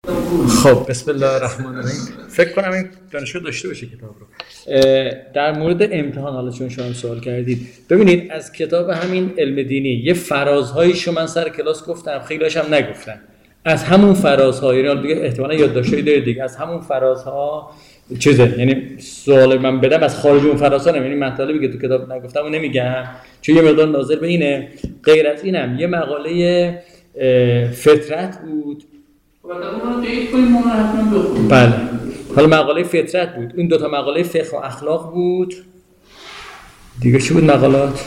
خب بسم الله الرحمن الرحیم. فکر کنم این دانشجو داشته باشه کتاب رو. در مورد امتحان، حالا چون شما سوال کردید، ببینید از کتاب همین علم دینی یه فرازهایی من سر کلاس گفتم، خیلیش هم نگفتم. از همون فرازها، یعنی دیگه احتمالاً یادداشتی دارید دیگه، از همون فرازها چیزه، یعنی سوال من بدم از خارج اون فرازها نمیدونم، یعنی مطالبی که تو کتاب نگفتم و نمیگم چون یه مقدار ناظر به اینه. غیر از اینم یه مقاله فطرت بود. بله، حالا مقاله فطرت بود، این دوتا مقاله فقه و اخلاق بود. دیگه چی بود مقالات؟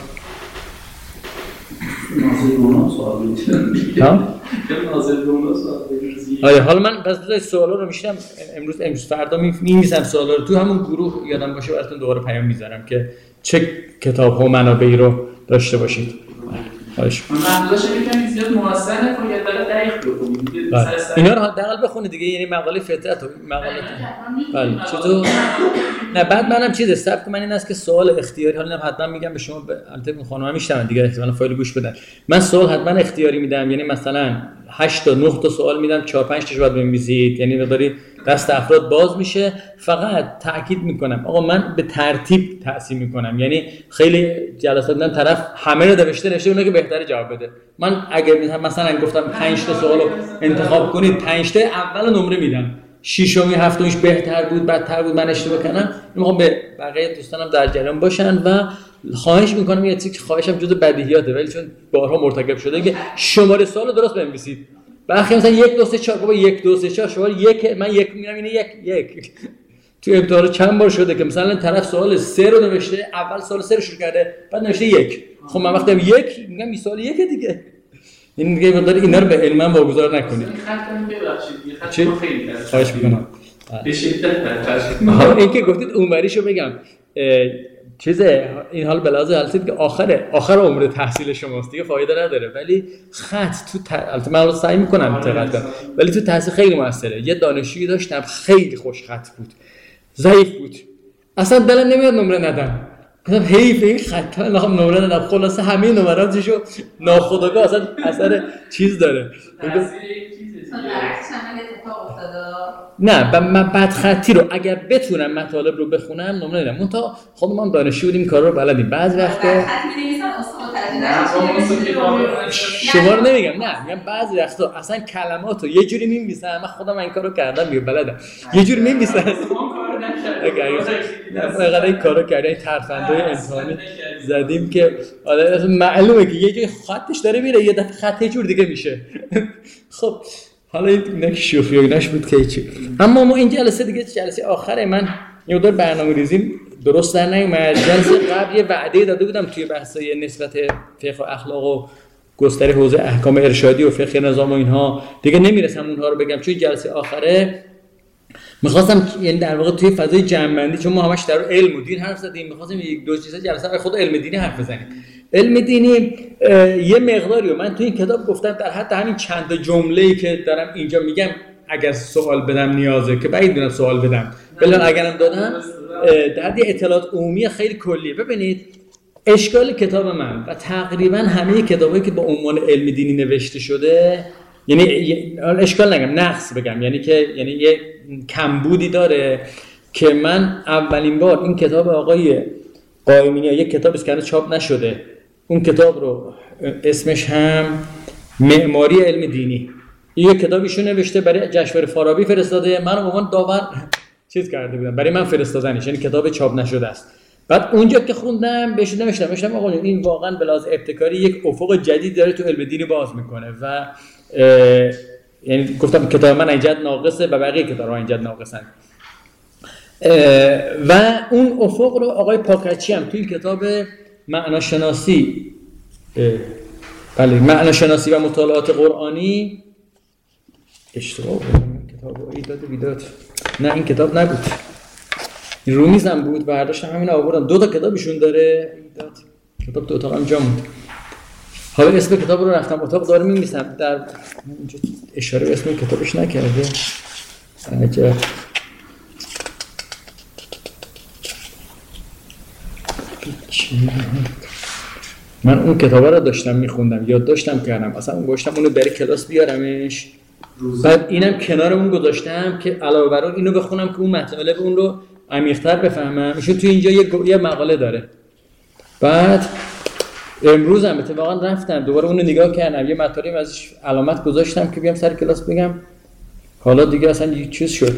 آره، حالا من پس سوالا رو میشینم امروز فردا می‌نویسم سوالا رو تو همون گروه، یادم باشه براتون دوباره پیام میذارم که چه کتاب‌ها و منابعی رو داشته باشید. خواهش می‌کنم. منظورش اینه که زیاد موثر نکنید، یا داره دقیق بخونید. اینا رو حداقل بخونید دیگه، یعنی مقاله فطرت و مقاله. بله چطور؟ نه بعد منم چیز سبک من این است که سوال اختیاری، حالا حتما میگم به شما، البته اون خانم‌ها میشنون دیگه، احتمالاً فایل گوش بدن. من سوال حتما اختیاری میدم، یعنی مثلا 8 تا 9 تا سوال میدم، 4 5 تاشو باید بنویسید، یعنی مقداری دست افراد باز میشه. فقط تاکید میکنم آقا من به ترتیب تقسیم میکنم، یعنی خیلی جلسات دیدم طرف همه رو نوشته اونه که بهتره جواب بده. من اگه مثلا گفتم 5 تا سوالو انتخاب کنید، 5 تا اول نمره میدم، ششمی هفتمیش بهتر بود بدتر بود من اشتباه کردم، میخوام به بقیه دوستانم در جریان باشن و خواهش میکنم یه چیزی که خواهشم جزء بدیهیاته ولی چون بارها مرتکب شده که شماره سوالو درست بنویسید. بعد مثلا 1 2 3 4 بابا 1 2 3 4 شما یک، من یک میگم اینه یک تو امتحان چند بار شده که مثلا طرف سوال 3 رو نوشته، اول سوال 3 رو شروع کرده بعد نوشته 1. خب من وقتی یک میگم این سوال 1 دیگه، این دیگه مقدار اینا رو به علم واگذار نکنید. خطم ببخشید، خط خیلی خواهش میکنم. به شدت بخشید. حالا اینکه گفتید اونوریشو بگم، چیزه این حال بلازه حالتید که آخر عمر تحصیل شماست دیگه، فایده نداره، ولی خط تو البته من سعی میکنم دقت کنم، ولی تو تحصیل خیلی موثره. یه دانشجویی داشتم خیلی خوش خط بود، ضعیف بود، اصلا دلم نمیاد نمره ندم، گفتم حیف این خطا نمیخوام نمره ندم. خلاصه همه نمراتشو ناخودآگاه اصلا اثر چیز داره. نه من بعد خطی رو اگر بتونم مطالب رو بخونم نمره نمیدم. منتها خودم هم دانشجو بودیم کارا رو بلدیم، بعضی وقتا شما رو نمیگم، نه میگم بعضی وقتا اصلا کلماتو یه جوری می‌نویسم، من خودم این کارو کردم دیگه بلدم، یه جوری می‌نویسم نه این کارو کردن ترفندای انسانی زدیم که آره معلومه که یه جای خطش داره میره یه دفعه خط یه جور دیگه میشه. خب حالا این شوخی و ایناش بود که چی، اما ما این جلسه دیگه جلسه آخره، من یه مقدار برنامه‌ریزی درست در نیومد. جلسه قبل یه وعده داده بودم توی بحث‌های نسبت فقه و اخلاق و گستره حوزه احکام ارشادی و فقه نظام و اینها دیگه نمیرسم اونها رو بگم، چون جلسه آخره می‌خواستم یعنی در واقع توی فضای جمع‌بندی، چون ما همش در علم و دین حرف زدیم، می‌خواستیم یک دو چیزا جلسه برای خود علم دینی حرف بزنیم. علم دینی یه مقداری و من توی این کتاب گفتم در حد همین چند تا جمله‌ای که دارم اینجا میگم اگر سوال بدم نیازه که بعید می‌دونم سوال بدم، ولی اگرم دادم در حد اطلاعات عمومی خیلی کلیه. ببینید اشکال کتاب من و تقریبا همه کتابایی که با عنوان علم دینی نوشته شده، یعنی اشکال نگم نقص بگم، یعنی یه کمبودی داره که من اولین بار این کتاب آقای قائمینی، یک کتابی است که چاپ نشده، اون کتاب رو اسمش هم معماری علم دینی، این کتابیشو نوشته برای جشنواره فارابی فرستاده، من به عنوان داور چیز کرده بودم برای من فرستادنش، یعنی کتاب چاپ نشده است. بعد اونجا که خوندم بهش نوشتم آقا این واقعا به لحاظ ابتکاری یک افق جدید داره تو علم دینی باز میکنه و یعنی گفتم کتاب من اینجا ناقصه و بقیه کتاب‌ها اینجا ناقصن. و اون افق رو آقای پاکچی هم توی کتاب معناشناسی معناشناسی و مطالعات قرآنی اشتباه بود، کتاب ایداد بیداد، نه این کتاب نبود، این رو میزم بود برداشتم همین آوردم، 2 تا کتابشون داره ایداد، کتاب تو اتاقم جا موند. حالا اسم کتاب رو رفتم اتاق داره می‌نویسم، در اینجا اشاره به اسم کتابش نکرده. عجب. من اون کتابا رو داشتم می‌خوندم، یاد داشتم کردم، اصلا گوشتم اونو برای کلاس بیارمش، بعد اینم کنارمون گذاشتم که علاوه بر اون اینو بخونم که اون مطالب اون رو عمیق‌تر بفهمم. ایشون تو اینجا یه مقاله داره. بعد امروز هم اتفاقا رفتم دوباره اونو نگاه کردم، یه مطالبی ازش علامت گذاشتم که بیام سر کلاس بگم. حالا دیگه اصلا یه چیز شد.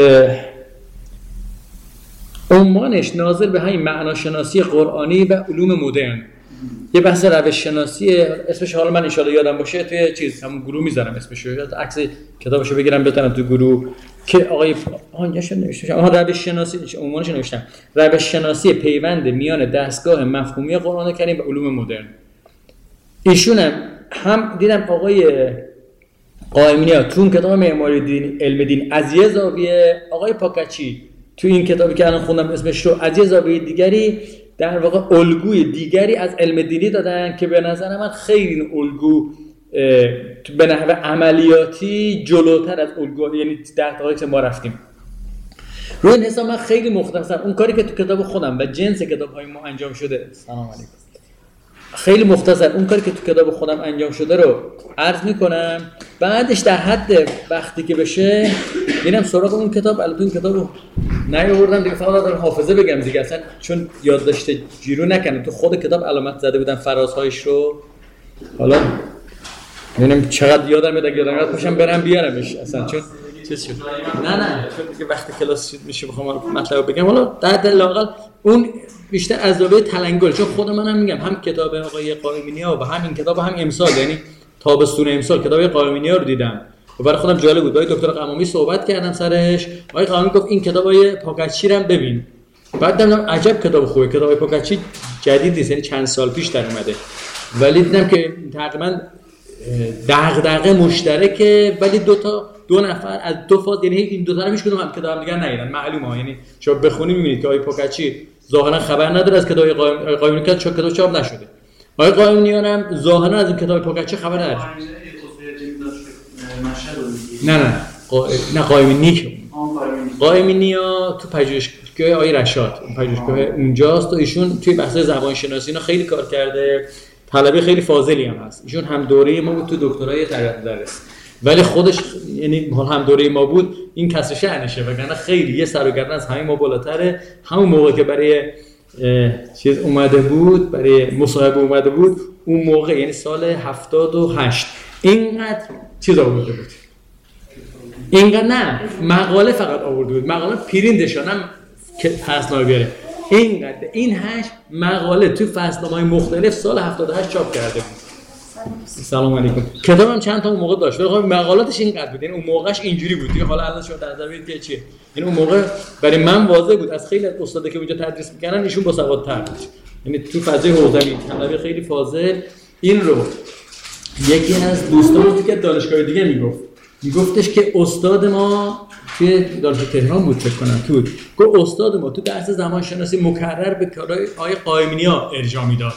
عنوانش ناظر به همین معناشناسی قرآنی و علوم مدرن. یه بحث روش شناسی، اسمش حالا من ان شاءالله یادم باشه توی چیز همون گروه میذارم اسمش رو، عکس کتابشو بگیرم بزنم تو گروه که آقای اینجاش نوشته روش شناسی، عنوانش نوشتم روش شناسی پیوند میان دستگاه مفهومی قرآن کریم و علوم مدرن. ایشون هم دیدم آقای قائمینی تو اون کتاب معماری دین علم دین از یه زاویه، آقای پاکچی تو این کتابی که الان خوندم اسمش رو از یه زاویه دیگری در واقع الگوی دیگری از علم دینی دادن که به نظر من خیلی این الگو به نحو عملیاتی جلوتر از الگو، یعنی در دقایقی که ما رفتیم. روی این حساب من خیلی مختصر اون کاری که تو کتاب خودم و جنس کتاب‌های ما انجام شده، سلام علیکم، خیلی مختصر اون کاری که تو کتاب خودم انجام شده رو عرض میکنم. بعدش در حد وقتی که بشه میرم سراغ اون کتاب. البته اون کتابو نیاوردم دیگه، فقط دارم حافظه بگم دیگه، اصلا چون یادداشت جیرو نکنم. تو خود کتاب علامت زده بودم فرازهایش رو، حالا ببینم چقدر یادم میاد، اگه یادم میاد باشم برم بیارمش اصلا، چون چیز شد. نه چون دیگه وقتی کلاس میشه بخوام مطلب بگم، حالا در لااقل اون بیشتر از زاویه تلنگر، چون خود منم میگم هم کتاب آقای قائمینیا و همین کتاب هم امسال، یعنی تابستون امسال کتاب قائمینیا رو دیدم و برای خودم جالب بود. با دکتر قمامی صحبت کردم سرش، آقای قمامی گفت این کتاب آقای پاکچی رو ببین. بعد دیدم عجب کتاب خوبه، کتاب آقای پاکچی جدید نیست، یعنی چند سال پیش در اومده، ولی دیدم که تقریبا دغدغه مشترکه، ولی دو نفر از دو فاز، یعنی این دو تا رو هیچ کدوم هم کتاب دیگه ندیدن، معلومه. یعنی شما بخونید میبینید که آقای پاکچی ظاهرا خبر نداره از کتاب قائمینی که کتاب چاپ نشده. آقای قائمینی هم ظاهرا از این کتاب پاکچی خبر نداره. نه قائمینی تو پژوهشگاه آقای رشاد، پژوهشگاه اونجاست و ایشون توی بحث زبان شناسی اینا خیلی کار کرده، طلبه خیلی فاضلی هم هست. ایشون هم دوره ما بود تو دکترای تربیت درس، ولی خودش یعنی هم دوره ما بود، این کسر شأنشه، وگرنه خیلی یه سر و گردن از همین ما بالاتره. همون موقع که برای چیز اومده بود، برای مصاحبه اومده بود، اون موقع یعنی سال 78 اینقدر چیز آورده بود، اینقدر نه مقاله فقط آورده بود، مقاله پریندشانم که فصل‌نامه بیاره، اینقدر این 8 مقاله تو فصل‌نامه‌های مختلف سال 78 چاپ کرده بود. سلام علیکم. کتابم چند تا اون موقع داشت، ولی خب مقالاتش اینقدر بود، یعنی اون موقعش اینجوری بود دیگه. حالا الان شما در نظر بگیرید که چیه، یعنی اون موقع برای من واضح بود از خیلی از استادا که اونجا تدریس می‌کردن ایشون باسوادتر بود، یعنی تو فضای حوزوی طلبه خیلی فاضل. این رو یکی از دوستان که دانشگاه دیگه میگفتش که استاد ما توی دانشگاه تهران بود فکر کنم تو بود، گفت استاد ما تو درس زبان شناسی مکرر به کارهای آقای قائمینیا ارجاع میداد.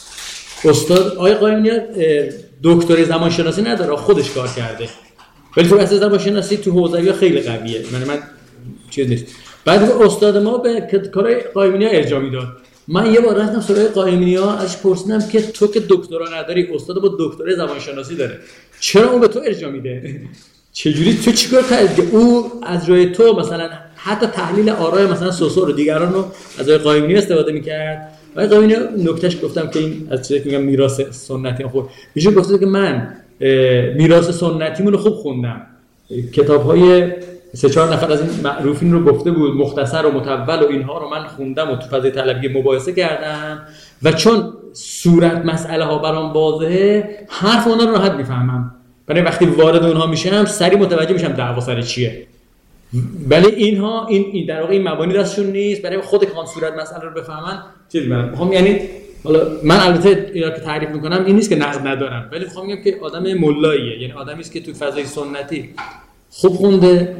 استاد آقای قائمینیا دکترای زبان شناسی نداره، خودش کار کرده، ولی تو درس زبان شناسی تو حوزه خیلی قویه، من چیز نیست. بعد استاد ما به کارهای قائمینیا ارجاع میداد. من یه بار رفتم سراغ قائمینیا ازش پرسیدم که تو که دکترا نداری، استاد با دکترای زبان شناسی داره، چرا اون به تو ارجاع میده؟ چجوری تو چیکار کردی که او از روی تو مثلا حتی تحلیل آرای مثلا سوسور و دیگران رو از روی قائمینی استفاده می‌کرد؟ ولی قائمینی نکتهش گفتم که این از چیزی که میگم میراث سنتی خود میشه گفته که من میراث سنتیمون رو خوب خوندم، کتاب‌های 3-4 نفر از این معروفین رو گفته بود، مختصر و مطول و اینها رو من خوندم و تو فضای طلبی مباحثه کردم و چون صورت مسئله ها برام واضحه حرف اونا رو راحت میفهمم، برای وقتی وارد اونها میشم سریع متوجه میشم دعوا سر چیه. ولی اینها این در واقع این مبانی دستشون نیست، برای خود که صورت مسئله رو بفهمن چیزی میگم. یعنی حالا من البته اینا که تعریف میکنم این نیست که نقد ندارم، ولی میخوام بگم که آدم ملاییه، یعنی آدمی است که تو فضای سنتی خوب خونده.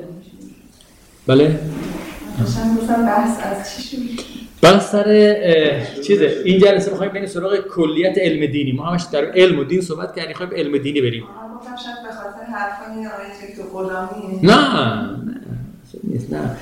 بله مثلا بحث از چی شد؟ بحث سر چیزه. این جلسه می‌خوایم بریم سراغ کلیت علم دینی. ما همش در علم و دین صحبت کردیم، می‌خوایم علم دینی بریم. گفتم شاید به خاطر حرفای آیه تو غلامی نه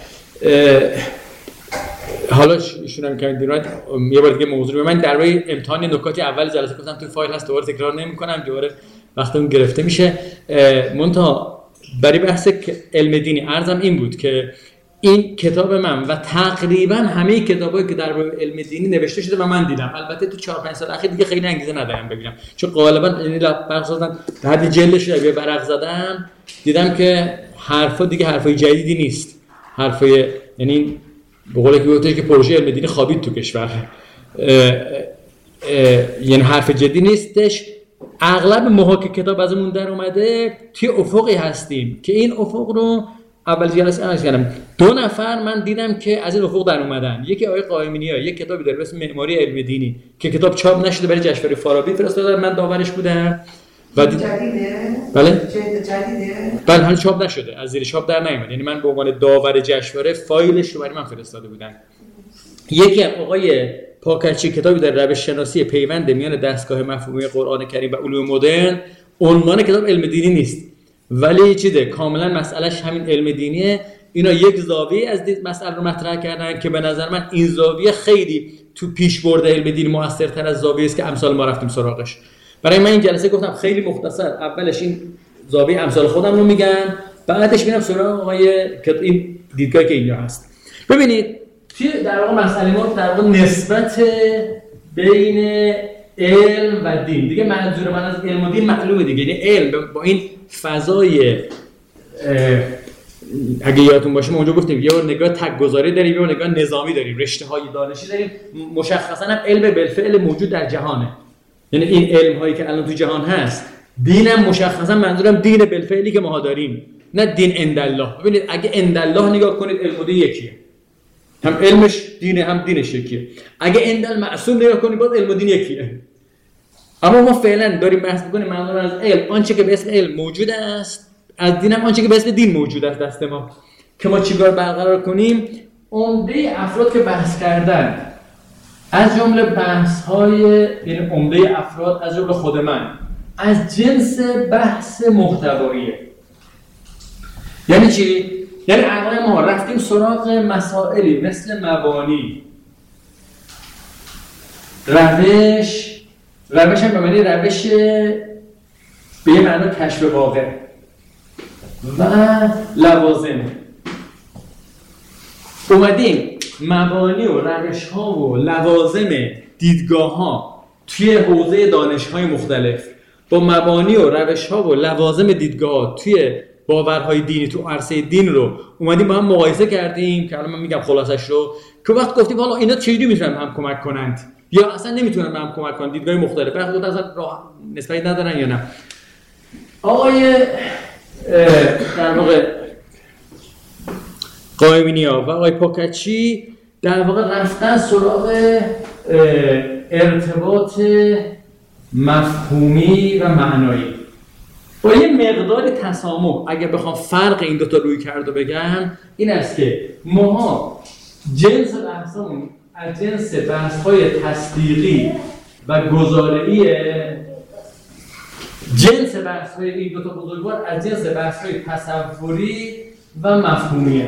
حالا ایشون هم که دیروز یه بار دیگه موضوع من در روی امتحان نکات اول جلسه گفتم تو فایل هست، دوباره تکرار نمی‌کنم، دوباره وقتمون گرفته میشه. منتها برای بحث علم دینی عرضم این بود که این کتاب من و تقریبا همه کتابایی که در علم دینی نوشته شده و من دیدم، البته تو 4-5 سال اخیر دیگه خیلی انگیزه ندارم ببینم، چون غالبا یعنی بخصوصا در حد جلدش رو ورق زدم دیدم که حرفا دیگه حرفای جدیدی نیست، حرفای یعنی به قول گفتش که پروژه علم دینی خوابید تو کشور، یعنی حرف جدی نیستش. اغلب ماها که کتاب ازمون در اومده توی افقی هستیم که این افق رو اول جلسه عرض کردم 2 نفر من دیدم که از این افق در اومدن. یکی آقای قائمینیا یک کتابی داره به اسم معماری علم دینی که کتاب چاپ نشده برای جشنواره فارابی فرستاده، من داورش بودم و جدیده؟ بله؟ جدیده؟ بله هنوز چاپ نشده، از زیر چاپ در نیامد، یعنی من به عنوان داور جشنواره فایلش رو برای من فرستاده بودن. یکی آقای پاکرچی کتابی در روش شناسی پیوند میان دستگاه مفهومی قرآن کریم و علوم مدرن، عنوان کتاب علم دینی نیست ولی چیزه کاملا مسئلهش همین علم دینیه. اینا یک زاویه از مسئله رو مطرح کردن که به نظر من این زاویه خیلی تو پیشبرد علم دینی موثرتر از زاویه است که امثال ما رفتیم سراغش. برای من این جلسه گفتم خیلی مختصر اولش این زاویه امثال خودم رو میگم، بعدش میرم سراغ آقای این دیدگاهی که اینجا هست. ببینید در واقع مسئله ما در واقع نسبت بین علم و دین، دیگه منظور من از علم و دین معلومه دیگه، یعنی علم با این فضای اگه یادتون باشه ما اونجا گفتیم یه نگاه تک‌گذاری داریم، یه نگاه نظامی داریم، رشته‌های دانشی داریم، مشخصاً هم علم بالفعل موجود در جهانه، یعنی این علم‌هایی که الان تو جهان هست. دینم مشخصاً منظورم دین بالفعلی که ما داریم، نه دین عندالله. ببینید اگه عندالله نگاه کنید علم و دین یکیه، هم علمش دینه هم دینش یکیه. اگه عندالمعصوم نگاه کنید باز علم و دین یکیه. اما ما فعلا داریم بحث می‌کنیم منظور از علم آنچه که به اسم علم موجود است، از دین هم آنچه که به اسم دین موجود است دست ما، که ما چیکار برقرار کنیم. عمده افراد که بحث کردن از جمله بحث‌های یعنی عمده افراد از جمله خود من از جنس بحث محتواییه. یعنی چی؟ یعنی اغلب ما رفتیم سراغ مسائلی مثل مبانی، روش هم به معنی روش به یه معنی کشف واقع و لوازم. اومدیم مبانی و روش ها و لوازم دیدگاه ها توی حوزه دانش های مختلف با مبانی و روش ها و لوازم دیدگاه ها توی باورهای دینی تو عرصه دین رو اومدیم با هم مقایسه کردیم که الان من میگم خلاصش رو، که وقت گفتیم حالا اینا چجوری میتونن هم کمک کنند یا اصلا نمیتونن هم کمک کنند، دیدگاه مختلف خود اصلا راه نسبتی ندارن یا نه. آقای در واقع قائمینیا و آقای پاکچی در واقع رفتن سراغ ارتباط مفهومی و معنایی با یه مقدار تسامح. اگر بخوام فرق این دوتا روی کرده بگم این است که ما جنس بحثمون از جنس بحث‌های تصدیقی و گزاره‌ایه، جنس بحث‌های این دوتا بزرگوار از جنس بحث‌های تصوری و مفهومیه.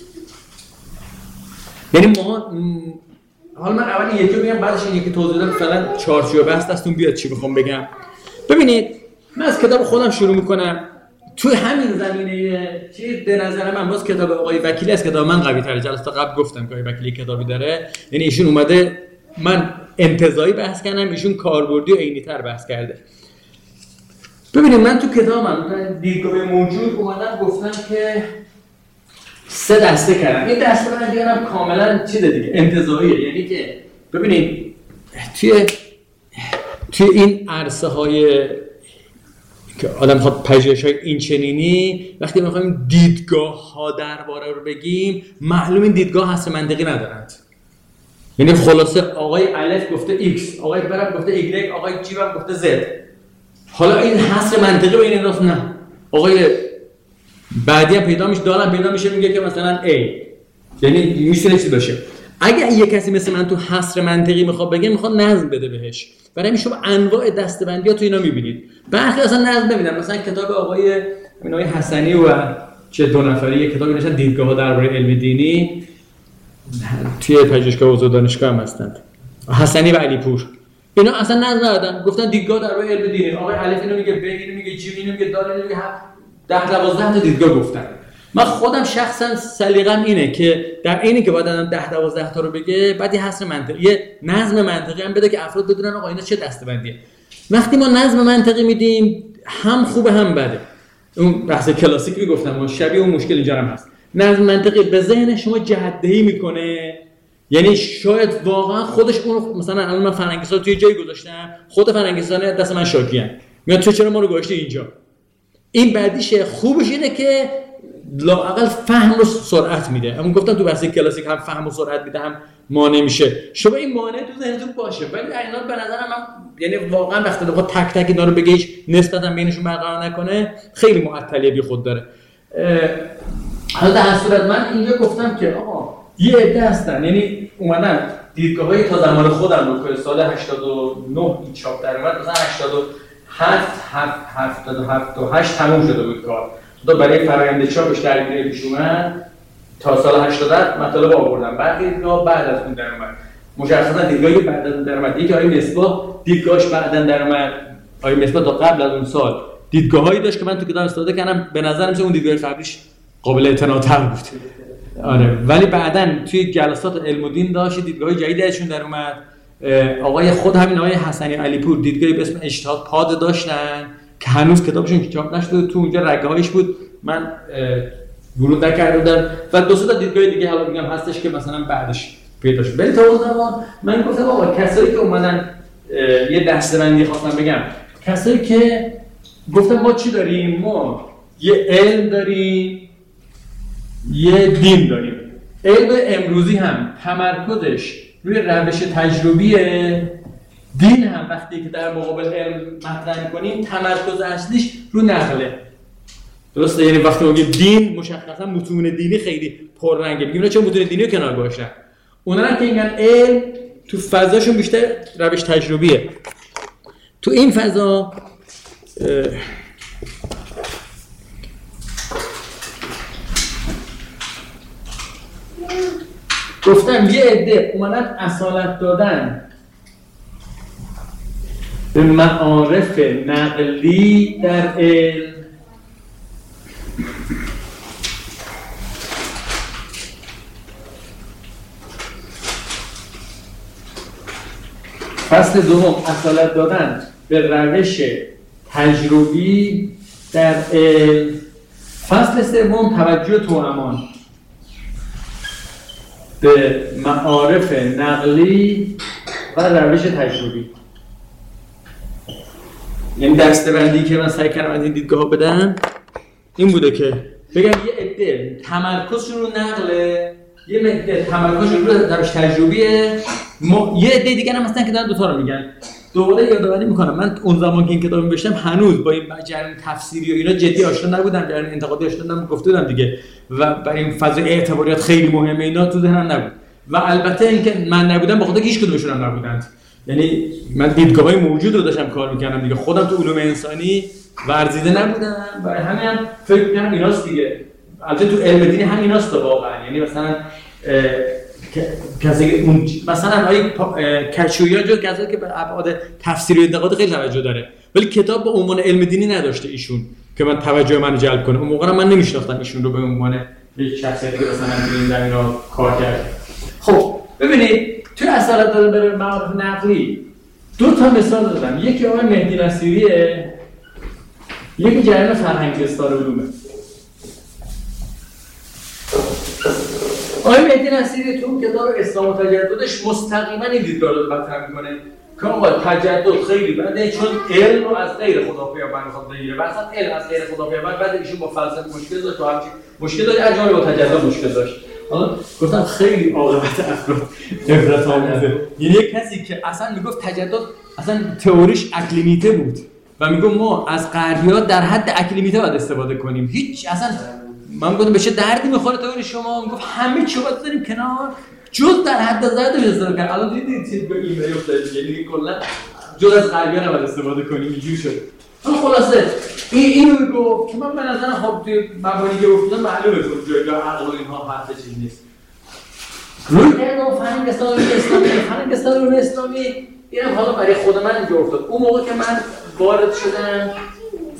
یعنی ما حالا من اول یکی رو بگم بعدش یکی توضیح بدم، فعلا چارچوب بحث دستون بیاد چی بخوام بگم. ببینید من از کتاب خودم شروع میکنم. توی همین زمینه چی به نظر من باز کتاب آقای وکیلی از کتاب من قوی تره. جلسه قبل گفتم که آقای وکیلی کتابی داره، یعنی ایشون اومده من انتزاعی بحث کردم، ایشون کاربردی و عینی تر بحث کرده. ببینید من تو کتابم دیدگاه موجود اومدم گفتم که 3 دسته کردم. این دسته من دیگرم کاملا چیه دیگه انتزاعیه، یعنی که ببینید توی این عرصه های که آدم خواهد پژوهش‌های این چنینی وقتی می‌خوایم دیدگاه ها درباره رو بگیم معلوم این دیدگاه حصر منطقی ندارند. یعنی خلاصه آقای الف گفته x، آقای برم گفته y، آقای جی هم گفته z. حالا این حصر منطقی به این انداز نه. آقای بعدی هم پیدا میشه، دالم پیدا میشه میگه که مثلا a، یعنی میتونه چی باشه. اگه یه کسی مثل من تو حصر منطقی میخواد بگه میخواد نظم بده بهش، برای همین شما انواع دسته‌بندی‌ها تو اینا می‌بینید. برخی اصلا نظم نمیدن. مثلا کتاب آقای حسنی و چه 2 نفری یک کتابی نوشتن دیدگاه‌ها درباره علم دینی، توی پژوهشگاه حوزه دانشگاه هم هستند، حسنی و علیپور. اینا اصلا نظم ندادن، گفتن دیدگاه درباره علم دینی. آقای الف اینو میگه، ب اینو میگه، ج اینو میگه، دال اینو میگه، 10-12 تا دیدگاه گفتن. من خودم شخصا سلیقه‌م اینه که در عینی که باید آدم 10-12 تا رو بگه، بعد یه حصر منطقی، یه نظم منطقی هم بده که افراد بدونن آقا اینا چه دسته‌بندیه. وقتی ما نظم منطقی میدیم هم خوبه هم بده. اون بحث کلاسیک میگفتم و شبیه اون مشکل اینجا هم هست. نظم منطقی به ذهن شما جهت‌دهی میکنه، یعنی شاید واقعا خودش اون، مثلا الان من فرنگستان توی جایی گذاشتم، خود فرنگستان دست من شاکیان میاد تو چرا ما رو گذاشتی اینجا. این بعدیشه. خوبش اینه که لااقل فهم رو سرعت میده. همون گفتم تو بحث کلاسیک هم فهم و سرعت میده هم مانع میشه. شما این مانع تو ذهنتون باشه. ولی اینا به نظر من یعنی واقعا وقتی بخواد تک تک اینا رو بگه هیچ نسبت هم بینشون برقرار نکنه خیلی معطلی بی خود داره. حالا در صورت من اینجا گفتم که آقا یه عده هستن، یعنی اومدن دیدگاه‌های تا زمان خودم رو که سال 89 این چاپ در اومد، مثلا 87 تموم شده بود کار. تا برای فرآیند چاپش درگیری پیش اومد تا سال 80 مطالب آوردم. بعد دیدگاه بعد از اون در اومد. مشخصا دیدگاهی بعد از اون در اومد. یکی آقای مصباح دیدگاهش بعداً در اومد. آقای مصباح تا قبل از اون سال دیدگاهایی داشت که من تو کتاب استفاده کردم، به نظر میاد اون دیدگاه قبلیش قابل اعتناع‌تر بود. آره، ولی بعداً توی جلسات علم و دین داشت دیدگاه‌های جدیدی ازشون در اومد. آقای خود همین آقای حسنی علیپور دیدگاهی به اسم اجتهاد پاد داشتن که هنوز کتابشون چاپ نشده، تو اونجا رگه‌هایش بود، من ورود نکرده بودم و دو سه تا دیدگاه دیگه حالا میگم هستش که مثلا بعدش پیدا شد. ولی تا اون زمان من گفتم آقا کسایی که اومدن یه دسته‌بندی خواستم بگم، کسایی که گفتم ما چی داریم؟ ما یه علم داریم، یه دین داریم. علم امروزی هم تمرکزش روی روش تجربیه، دین هم وقتی که در مقابل علم مطرح می‌کنیم تمرکز اصلیش رو نقله. درسته؟ یعنی وقتی میگیم دین مشخصا متون دینی خیلی پررنگه، میگیم چه متون دینی رو کنار گذاشتن. اونا که میگن علم تو فضاشون بیشتر روش تجربیه. تو این فضا گفتم یه عده اومدن اصالت دادن به معارف نقلی در علم. فصل دوم اصالت دادن به روش تجربی در علم. فصل سوم توجه توامان به معارف نقلی و روش تجربی. یعنی دسته‌بندی که من سعی کردم از این دیدگاه بدم این بوده که بگم یه عده تمرکزشون رو نقله، یه عده تمرکزشون رو روش تجربیه، یه عده دیگه هم هستن که دارن دوتا رو میگن. دوباره یادآوری میکنم من اون زمان که این کتاب می‌نوشتم هنوز با این جریان تفسیری و اینا جدی آشنا نبودم، جریان انتقادی آشنا نبودم، گفته بودم دیگه، و برای این فضای اعتباریات خیلی مهمه، اینا تو ذهنم نبود. و البته اینکه من نبودم به خاطر هیچ کدومشون هم نبودند. یعنی من دیدگاه‌های موجود رو داشتم کار می‌کردم دیگه، خودم تو علوم انسانی ورزیده نبودم، برای همین هم فکر می‌کردم ایناست دیگه. البته تو علم دینی هم ایناست واقعا، یعنی مثلا کسی اون مثلا آیه کشویی جو کسی که به ابعاد تفسیری و انتقاد خیلی توجه داره، ولی کتاب به عنوان علم دینی نداشته ایشون که من توجه منو جلب کنه. اون موقع من نمی‌شناختم ایشون رو به عنوان یک شخصیتی که مثلا تو این زمینه کار کرد. خب ببینید توی اصالت دادن به معارف نقلی دو تا مثال دادم. یکی آقای مهدی نصیریه، یکی جریان فرهنگستان علومه. آقای مهدی نصیری تو کتاب اسلام و تجددش مستقیما این دیدگاه رو مطرح می‌کنه که آقا تجدد خیلی بده، چون علم رو از غیر خدا پیامبر می‌خواد بگیره. مثلا علم از غیر خدا پیامبر بعد ایشون با فلسفه مشکل داشت و همچین مشکل داشت، از جمله با تجدد مشکل داشت. حالا گفتم خیلی عاقبت افراد عبرت آموزه. یعنی یک کسی که اصلا میگفت تجدد اصلا تئوریش اکلیمیته بود و میگم ما از غربیات در حد اکلیمیته باید استفاده کنیم. هیچ اصلا من گفتم بشه دردی میخوره تئوری شما، میگفت همه چی باید بذاریم کنار جز در حد زرد استفاده کنیم. الان دیدید چیز به ایمیل افتاد، یعنی کلا جز از غربیات نباید استفاده کنیم، اینجوری شد. اما خلاصه اینو میگفت که من به نظرم خب توی مبانی که گفتم معلومه که جای عقل و اینها حرف چیز نیست. روی کردم فرهنگ اسلامی اینم حالا برای خود من اینجا افتاد. اون موقع که من وارد شدم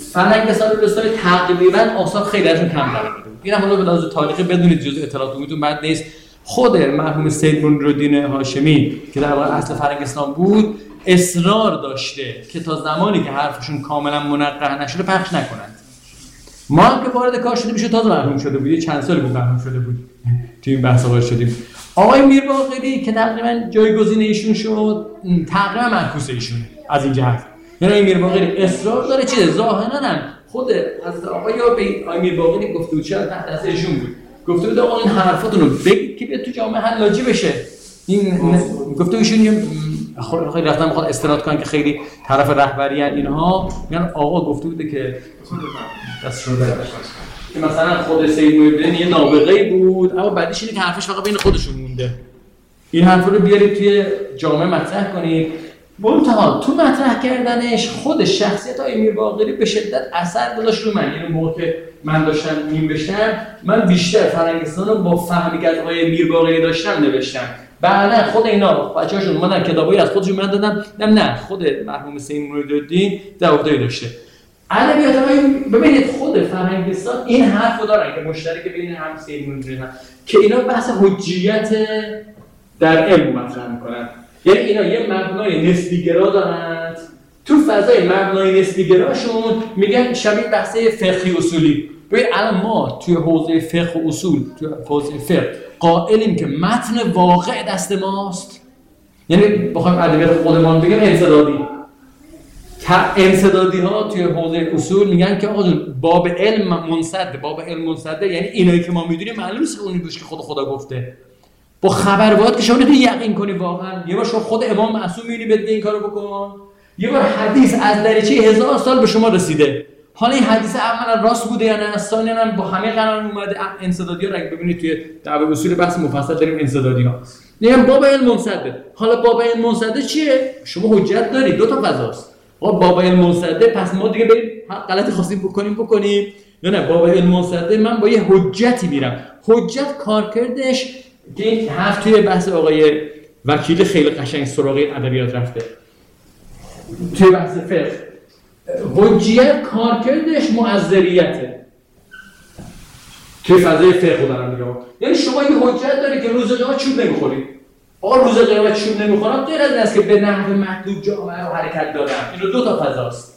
فرهنگستان و لهستان تقریبا آثار خیلی ازشون کم در اومده بود. این هم حالا به لحاظ تاریخی بدونید جزء اطلاعات عمومیتون بد نیست. خود مرحوم سید منیرالدین هاشمی که در واقع اصل فرهنگستان بود اصرار داشته که تا زمانی که حرفشون کاملا منقح نشده پخش نکنند. ما هم که وارد کار شدیم میشه تازه مرحوم شده بود، چند سالی بود مرحوم شده بود تو این بحث وارد شدیم. آقای میرباقری که تقریبا جایگزین ایشون شد تقریبا معکوس ایشونه از این جهت. یعنی آقای میرباقری اصرار داره چیه ظاهرا هم خود از آقای آقای میرباقری گفته بود چرا تحت تاثیر ایشون بود، گفته بود آقا این حرفاتون رو بگید که بیاد تو جامعه حلاجی بشه. این گفته ایشون خیلی رفتن میخواد استناد کنن که خیلی طرف رهبری اینها میگن آقا گفته بوده که دست شده که مثلا خود سید محی‌الدین یه نابغه‌ای بود اما بعدش اینه که حرفش فقط بین خودشون مونده. این حرفا رو بیارید توی جامعه مطرح کنید. منتها تو مطرح کردنش خود شخصیت آقای میرباقری به شدت اثر گذاشت رو من. یعنی موقع که من داشتم می‌نوشتم من بیشتر فرهنگستان رو با فهمی که از آقای میرباقری داشتم نوشتم. بعد خود اینا بچه‌هاشون اومدن کتابایی از خودشون من دادم نه خود مرحوم سید منیرالدین جوابداری داشته. ادبیات ببینید خود فرهنگستان این حرفو دارن که مشترک بین هم سید منیرالدین که اینا بحث حجیت در علم مطرح میکنن. یعنی اینا یه مبنای نسبی‌گرا دارن، تو فضای مبنای نسبی‌گراشون میگن شبیه بحث فقهی اصولی. ببین الان ما توی حوزه فقه و اصول توی حوزه فقه قائلیم که متن واقع دست ماست. یعنی بخوایم ادبیات خودمان بگیم انسدادی ها توی حوزه اصول میگن که آقا باب علم منصده یعنی اینایی که ما میدونیم معلومه نیست اونی بوش که خدا گفته. با خبر باید که شما نمیتونی یقین کنی واقعا. یه بار شما خود امام معصوم میبینی بده این کارو بکن. یه بار حدیث از دریچه 1000 سال به شما رسیده. حالا این حدیث اولا راست بوده یا نه؟ ثانیاً با همه قرار اومده انسدادی‌ها رو ببینید توی دعوی اصول بحث مفصل داریم انسدادی‌ها. میگم باب علم منصده. حالا باب علم منصده چیه؟ شما حجت دارید، دو تا فضاست. باب علم منصده پس ما دیگه بریم غلطی خواستیم بکنیم یا نه باب علم منصده من با یه حجتی میرم. حجت کارکردش که این حرف توی بحث آقای وکیل خیلی قشنگ سراغ ادبیات رفته توی بحث فقه. حجیت کارکردش معذریته توی فضای فقه دارم میگم. یعنی شما یه حجت داری که روز قیامت چوب نمیخورید. آقا روز قیامت چوب نمیخورم غیر از این است که به نحو محدود جامعه رو حرکت دادم. اینو دو تا فضاست.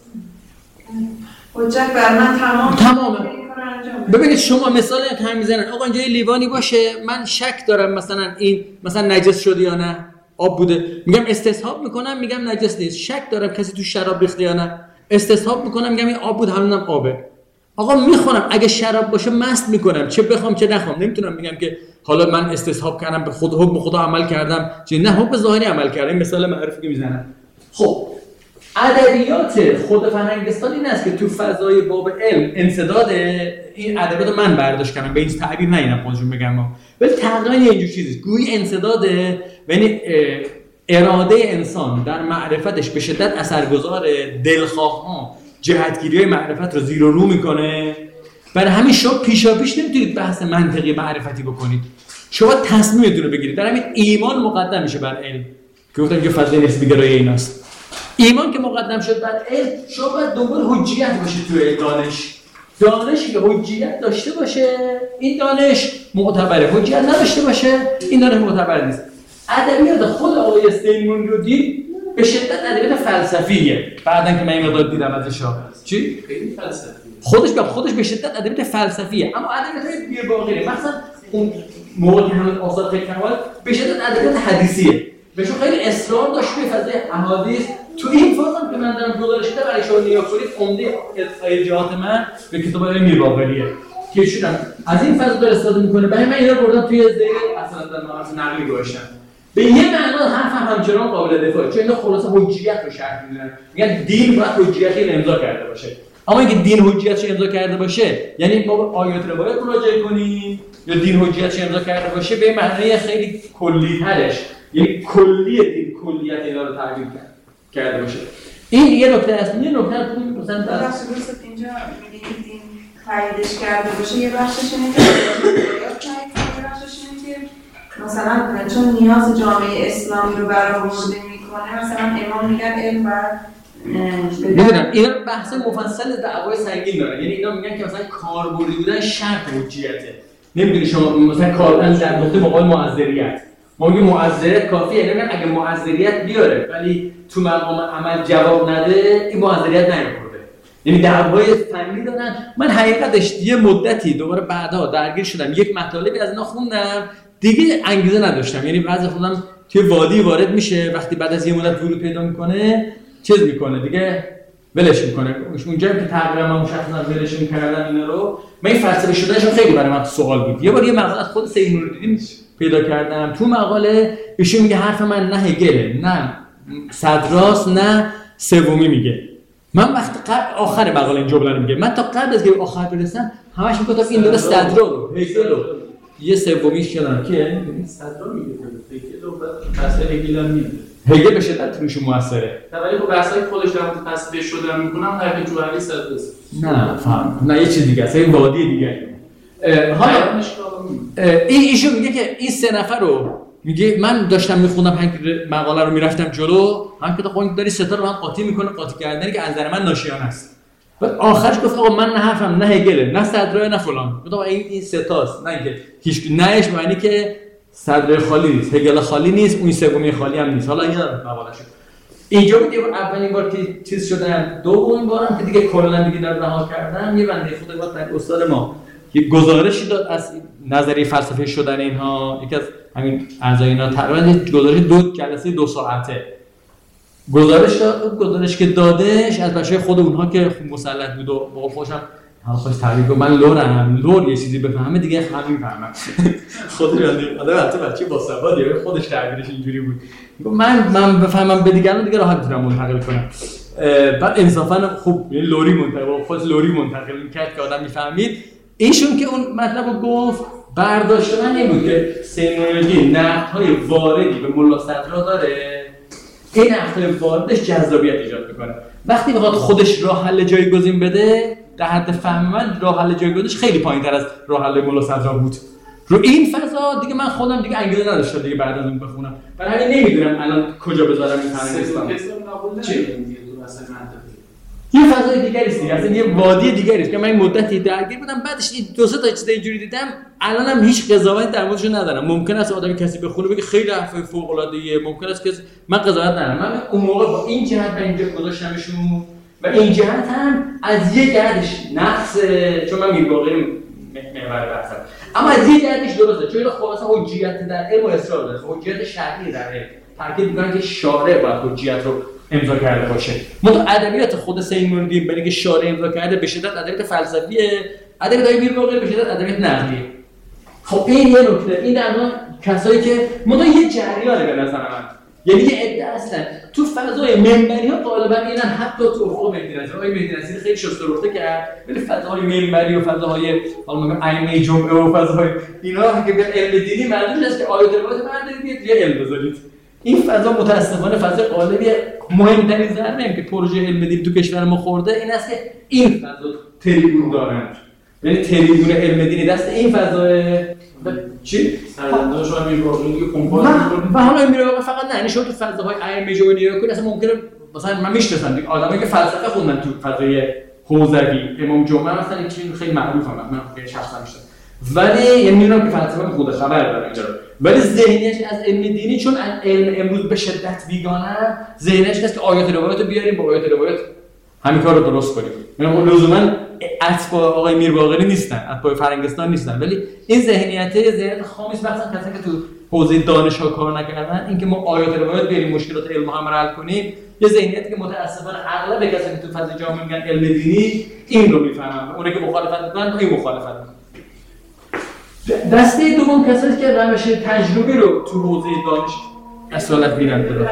حجت بر من تمامه. ببینید شما مثال هم میزنن آقا اینجا لیوانی باشه من شک دارم مثلا این مثلا نجس شده یا نه آب بوده میگم استصحاب میکنم میگم نجس نیست. شک دارم کسی تو شراب ریخته یا نه استصحاب میکنم میگم این آب بود همونم آبه. آقا میخونم اگه شراب باشه مست میکنم چه بخوام چه نخوام. نمیتونم میگم که حالا من استصحاب کردم به خود حکم خدا عمل کردم چه نه حکم ظاهری عمل کردم. مثال معروفی که میزنم. خب ادبیات خود فرهنگستان این است که تو فضای باب علم انسداد این ادبیات من برداشت کردم به این تعبیر نه اینم خودشون بگم ولی تقریبا اینجور چیزی گویی انسداد یعنی اراده انسان در معرفتش به شدت اثرگذار دلخواهان جهتگیری معرفت رو زیر و رو میکنه. برای همین شما پیشاپیش نمیتونید بحث منطقی معرفتی بکنید. شما تصمیمتون رو بگیرید. در همین ایمان مقدم میشه بر علم که گفتم که فضای نسبی گرایی ایناست. ایمان که مقدم شد بر علم شما باید دنبال حجیت باشید توی دانشی که حجیت داشته باشه این دانش معتبره. حجیت نداشته باشه این دانش معتبر نیست. ادبیات خود آقای سید منیرالدین به شدت ادبیات فلسفیه. بعدن که من این مقدار دیدم ازش چی خیلی فلسفیه خودش به شدت ادبیات فلسفیه. اما ادبیات میرباقری مثلا اون موقعی همون آثار خیلی کمال به شدت ادبیات حدیثیه. بهشون خیلی اصرار داشت به فضای احادیث. تو این فازم که من دارم گزارش میدم برای شما نگاه کنید عمده ارجاعات من به کتاب‌های میرباقریه که شدم از این فاز داره استفاده میکنه. برای من اینا رو بردم توی زیر اصلا در مورد نقلی گذاشتم. به یه معنا حرف همچنان قابل دفاعه چون اینا خلاصه حجیت رو شرح میدن. میگن دین باید حجیتی امضا کرده باشه. اما اینکه دین حجیتش امضا کرده باشه یعنی ما به آیات روایت مراجعه کنیم یا دین حجیتش امضا کرده باشه به معنای خیلی کلی‌ترش یعنی کلی دین کلیت اینا رو تعبیر کرده باشه. این یه نکته است. یه نکته مثلا در اینجا میگید دین تاییدش کرده باشه یه بخشش اینه که یه بخشش اینه که مثلا چون نیاز جامعه اسلامی رو برآورده میکنه مثلا امام میگن علم بر میدونم اینا بحث مفصل دعوای سنگین دارن، یعنی اینا میگن که مثلا کاربردی بودن شرط حجیته. نمیدونی شما مثلا کاربردن در نقطه مقابل معذریت، ما میگیم معذریت کافیه، نمیگن اگه معذریت بیاره ولی تو مقام عمل جواب نده این معذریت نیاورده. یعنی دعوای فنی دارن. من حقیقتش یه مدتی دوباره بعدا درگیر شدم، یک مطالبی از اینا خوندم دیگه انگیزه نداشتم. یعنی بعضی خودم توی وادی وارد میشه، وقتی بعد از یه مدت ورود پیدا میکنه چیز میکنه دیگه ولش میکنه. اونجا که تقریبا من مشخصا ولش میکردم اینا رو، من این فلسفه شدهشون خیلی برای من سوال بود. یه بار یه مقاله از خود سید نورالدین پیدا کردم، تو مقاله ایشون میگه حرف من نه هگله نه صدراست نه سومی میگه. من وقتی آخر مقاله این جمله رو میگه، من تا قبل از که آخر برسم همش میگفتم این داره صدرا رو هگل رو یه سومیش شدن که صدرا میگه هگل رو بحث هگل هم میاد. هگل به شدت روش موثره. ولی خب بحثای خودش در مورد تصویر شدن میکنم در جوهری صدراست. نه فهم. نه یه چیز دیگه است، این وادی دیگه. حالا ایشون میگه که این سه نفر رو میگه من داشتم میخوندم همین مقاله رو میرفتم جلو، هم که تو خودت داری ستا رو هم قاطی میکنه، قاطی کردنی که از نظر من ناشیانه است. بعد آخرش گفت آقا من نه حرفم نه هگله نه صدرا نه فلان. گفتم این ستاست، نه اینکه هیچ نهش معنی که صدر خالی نیست، هگل خالی نیست، اون سومی خالی هم نیست. حالا این مقاله شد. اینجا بود اولین بار که چیز شدن، دومین بارم که دیگه کلا دیگه در رها کردم. یه بنده خدا بود استاد ما یه گزارشی داد از نظریه فلسفه شدن اینها، یکی از همین اعضای اینا تقریبا گزارش 2 جلسه 2 ساعته گزارش داد. گزارش که دادش از بچه‌های خود اونها که مسلط بود و با خودشم خودش تعریف کنه، من لور یه چیزی بفهمه دیگه همین فهمم. خودش آدم البته بچه با سوادیه، خودش تعبیرش اینجوری بود. من بفهمم به دیگران دیگه راحت میتونم منتقل کنم. بعد انصافا خوب لوری منتقل خود لوری منتقل می‌کرد که آدم میفهمید. ایشون که اون مطلب رو گفت برداشت من این بود که سینولوژی نقدهای واردی به ملا صدرا داره، این نقدهای واردش جذابیت ایجاد میکنه. وقتی بخواد خودش راه حل جایگزین بده، در حد فهم من راه حل جایگزینش خیلی پایین‌تر از راه حل ملا صدرا بود. رو این فضا دیگه من خودم دیگه انگیزه نداشتم دیگه بعد از اون بخونم. برای همین نمیدونم الان کجا بذارم این فهم چی؟ یه فضای دیگری است دیگه، اصلا یه وادی دیگری است که من این مدتی درگیر بودم. بعدش 2-3 تا چیز اینجوری دیدم، الانم هیچ قضاوتی در موردش ندارم. ممکن است آدمی کسی بخونه بگه خیلی حرف فوق العاده ایه، ممکن است که من قضاوت ندارم. من اون موقع با این جهت به اینجا گذاشتمشون و این جهت هم از یه جهتش نقص، چون من میرواقعی محور بحثم، اما از یه جهتش درسته، چون خلاصه حجیت در علم و اصرار داره، حجیت شرعی در علم تاکید می‌کنه که شارع باید حجیت رو امضا کرده باشه. ادبیات خود سید نورالدین برای که شارع امضا کرده به شدت ادبیات فلسفیه، ادبیات میرواقعی به شدت ادبیات نقدیه. خب این یه نکته، این در واقع کسایی که یه جریانه به نظر من، یعنی یه عده اصلا تو فضای منبری‌ها غالبا اینن، حتی تو افق مهدی نصیر، مهدی نصیر خیلی شسته رفته کرد، ولی فضاهای منبری و فضاهای حالا میگم ائمه جمعه و فضاهای اینا که به علم دینی معلومه است که آیات روایت بردارید یه علم بذارید. این فضا متاسفانه فضای قالبی مهمترین ضربه که پروژه علم دین تو کشور ما خورده این است که این فضا تریبون دارن، یعنی تریبون علم دینی دست این فضای چی؟ سردندانش هم می‌برید که کنفرانس می‌کنید و حالا میره فقط نه، یعنی شما تو فضاهای ائمه جمعه نگاه کنید، اصلا ممکنه مثلا من میشناسم دیگه آدمایی که فلسفه خوندن تو فضای حوزوی، امام جمعه مثلا این چیز خیلی معروفه، من خیلی شخصا میشناسم، ولی یعنی میدونم که فلسفه خود خبر داره اینجا، ولی ذهنیش از علم دینی چون علم امروز به شدت بیگانه، ذهنیش هست که آیات روایت رو بیاریم با آیات روایت همین کار رو درست کنیم. یعنی لزوما اتباع آقای میرباقری نیستن، اتباع فرنگستان نیستن، ولی این ذهنیت خامی است. مثلا کسایی که تو حوزه دانشگاه کار نکردن، اینکه ما آیات روایت بیاریم مشکلات علم هم حل کنیم، یه ذهنیتی که متأسفانه اغلب کسایی که تو فضای جامعه میگن علم دینی این رو میفهمن، اونایی که مخالفت میکنن با این مخالفت میکنن. دسته دوم کسایی که روش تجربی رو تو حوزه دانش اصالت بیننده دارن.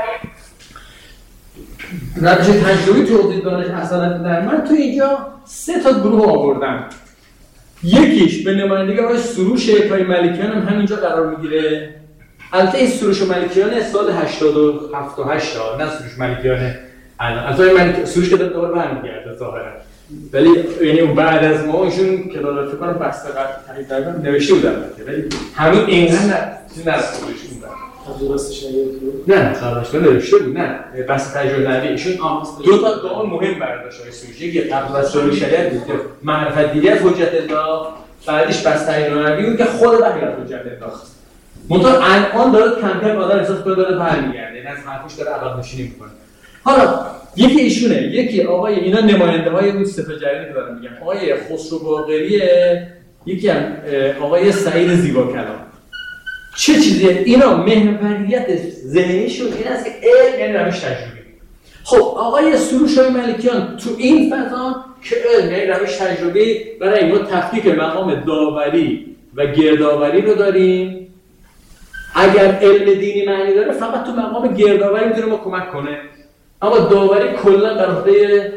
روش تجربی تو حوزه دانش اصالت در من تو اینجا 3 تا گروه آوردم. یکیش به نمایندگی آقای سروش کای ملکیان هم همینجا قرار میگیره. البته این سروش ملکیان سال 87 و 8 نه سروش ملکیان الان. البته سروش که دوباره برمیگرده ظاهرا. ولی یعنی اون بعد از ما ایشون که داره فکر کنم بسته تقریبا نوشته بودن، ولی همین اینقدر چیز نرسیدش اون. درستش نگرفت؟ نه خرداشتن نوشته بود، نه بحث تجربه نوی. ایشون دو تا دعا مهم برداشت های سروش. یکی قبل از ظهور شریعت بود که معرفت دیگر حجت الله، بعدش بحث تجربه نوی بود که خود وحی از حجت الله. منتها الان داره کم کم آدم احساس کنه داره برمیگرده، یعنی از حرفش داره عقب نشینی میکنه. حالا یکی ایشونه، یکی آقای اینا نماینده های اون سه تا جریانی که دارم میگم. آقای خسرو باقریه، یکی هم آقای سعید زیباکلام. چه چیزیه؟ اینا محوریت ذهنیشون این است که علم یعنی روش تجربی. خب آقای سروش‌های ملکیان تو این فضا که علم یعنی روش تجربی، برای ما تفکیک مقام داوری و گردآوری رو داریم. اگر علم دینی معنی داره فقط تو مقام گردآوری میتونه ما کمک کنه، اما داوری کلا در حوزه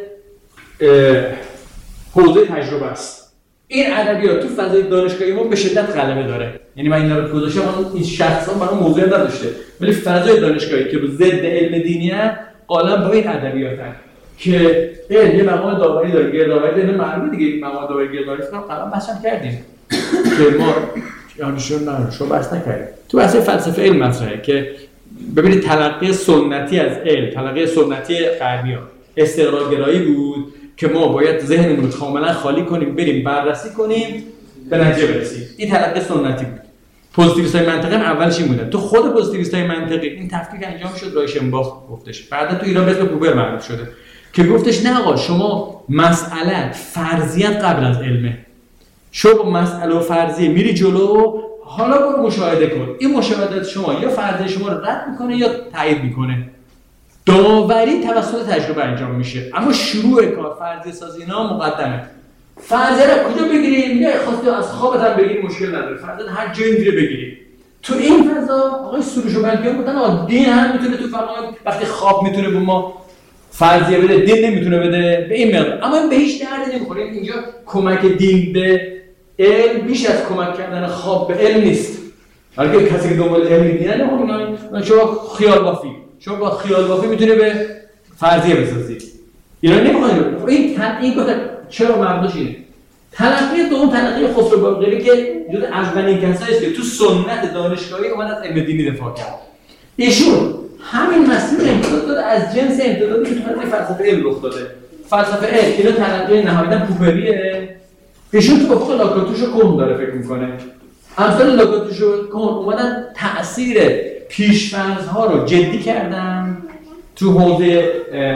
تجربه است. این ادبیات تو فضای دانشگاهی ما به شدت غلبه داره. یعنی من اینا رو گذاشتم، این شخصا برای موضوع نداشته، ولی فضای دانشگاهی که ضد علم دینیه غالبا با این ادبیاتن که علم یه مقام داوری داره، گردآوری داره. معلومه دیگه مقام داوری گردآوری رو قبلا بحث کردیم که ما شما بحث نکردیم. تو بحث فلسفه علم مطرحه که ببینید تلقی سنتی از علم، تلقی سنتی غربی‌ها استقرارگرایی بود که ما باید ذهنمون رو کاملا خالی کنیم، بریم بررسی کنیم، به نتیجه برسیم. این تلقی سنتی بود. پوزیتیویست‌های منطقی هم اولش این بودن. تو خود پوزیتیویست‌های منطقی این تفکیک انجام شد، رایشنباخ گفتش. بعدا تو ایران به اسم بوبر معروف شده که گفتش نه آقا شما مسئله فرضیت قبل از علمه. شما مسئله و فرضیه میری جلو، حالا برو مشاهده کن. این مشاهدات شما یا فرضیه شما رو رد میکنه یا تایید میکنه. داوری توسط تجربه انجام میشه، اما شروع کار فرضیه سازی اینا مقدمه. فرضیه رو کجا بگیریم؟ یا خواسته از خوابت هم بگیری مشکل نداره، فرضیه هر جایی میره بگیری. تو این فضا آقای سروش و ملکیان گفتن دین هم میتونه تو فرمان وقتی خواب میتونه به ما فرضیه بده، دین نمیتونه بده به این مقدار. اما به هیچ دردی نمیخوره. اینجا کمک دین به علم بیش از کمک کردن خواب به علم نیست. بلکه کسی که دنبال علم دینه نه، شما خیال بافی، شما با خیال بافی میتونه به فرضیه بسازید. اینا نمیخواد. این تنقیح چرا مبناش اینه؟ تلقی دوم تلقی خسرو باقری که جز اولین کسایی است که تو سنت دانشگاهی اومد از علم دینی دفاع کرد. ایشون همین مسیر امتداد داده از جنس امتدادی که تو فلسفه علم رخ داده. فلسفه علم اینا تلقی نهایتا پوپریه. ایشون تو افق لاکاتوش و کون داره فکر میکنه. امثال لاکاتوش و کون اومدن تأثیر پیش‌فرض‌ها رو جدی کردن تو حوزه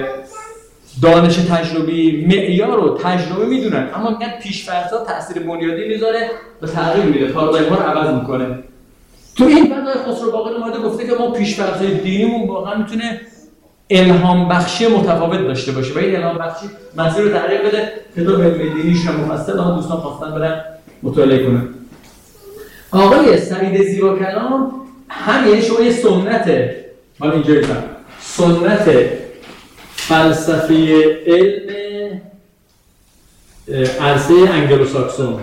دانش تجربی. معیار رو تجربه میدونن، اما میگن پیش‌فرض‌ها تأثیر بنیادی میذاره و تغییر میده، پارادایم‌ها رو عوض میکنه. تو این فضای خسرو باقری اومده گفته که ما پیش‌فرض‌های دینیمون واقعا میتونه الهام بخشی متفاوت داشته باشه و این الهام بخشی مسیر رو تغییر بده. کتاب علم دینیش هم مفصل، اما دوستان خواستن برن مطالعه کنن. آقای سعید زیباکلام هم یعنی شما یه سنت، حالا اینجا ایتم سنت فلسفه علم عرصه انگلوساکسون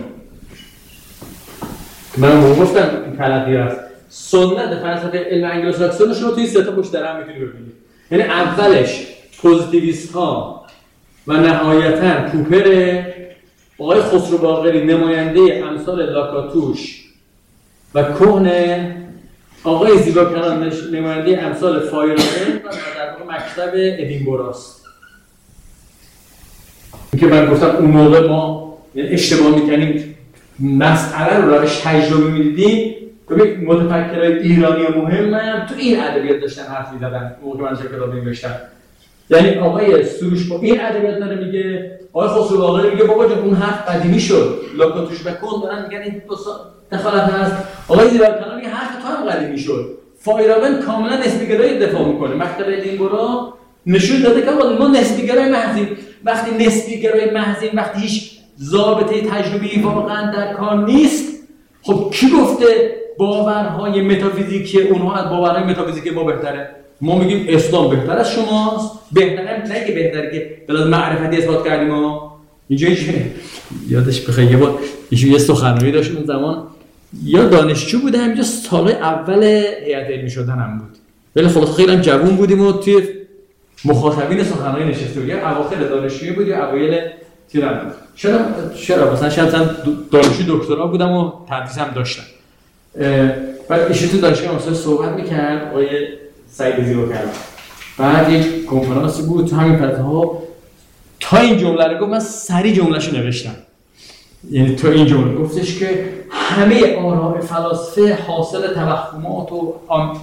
من گفتم این تلقی هست. سنت فلسفه علم انگلوساکسون رو توی سه تا پشت در هم میتونی ببینید. یعنی اولش پوزیتیویست ها و نهایتاً پوپر. آقای خسرو باقری نماینده امثال لاکاتوش و کهنه. آقای زیباکلام نماینده امثال فایرمن و در واقع مکتب ادینبراست. این که من گفتم اون موقع ما یعنی اشتباه میکنیم مسئله رو روش تجربه میدیدیم. ببین متفکرای ایرانی مهم هم تو این ادبیات داشتن حرف میزدن موقع من کتاب نوشتم. یعنی آقای سروش با این ادبیات داره میگه، آقای خسرو باقری میگه بابا جان اون حرف قدیمی شد. لاکاتوش و کون دارن میگن این دخالت هست. آقای زیباکلام میگه حرف تو هم قدیمی شد. فایرمن کاملا نسبی‌گرایی دفاع میکنه. مکتب ادینبرا نشون داده که ما نسبی‌گرای محضیم. وقتی نسبی‌گرای محضیم، وقتی هیچ ضابطه تجربی واقعا در کار نیست، خب کی گفته باورهای متافیزیکی اونها از باورهای متافیزیکی ما بهتره؟ ما میگیم اسلام بهتر از شماست. بهتره نه که بهتره که بلاز معرفتی اثبات کردیم ما. اینجا یادش بخیر یه بار یه سخنرانی داشت اون زمان، یا دانشجو بودم اینجا سال اول هیئت علمی شدنم بود. ولی خلاص خیلی هم جوون بودیم و توی مخاطبین سخنرانی نشسته بودیم. اواخر دانشجویی بود یا اوایل تیرم بود. شاید مثلا دانشجو دکترا بودم و تدریس هم داشتم. بعد ایشون تو دانشگاه مصر صحبت میکرد آقای سعید زیباکرم. بعد یک کنفرانسی بود تو همین فضاها تا این جمله رو گفت، من سریع جمله‌شو نوشتم. یعنی تو این جمله گفتش که همه آراء فلاسفه حاصل توهمات و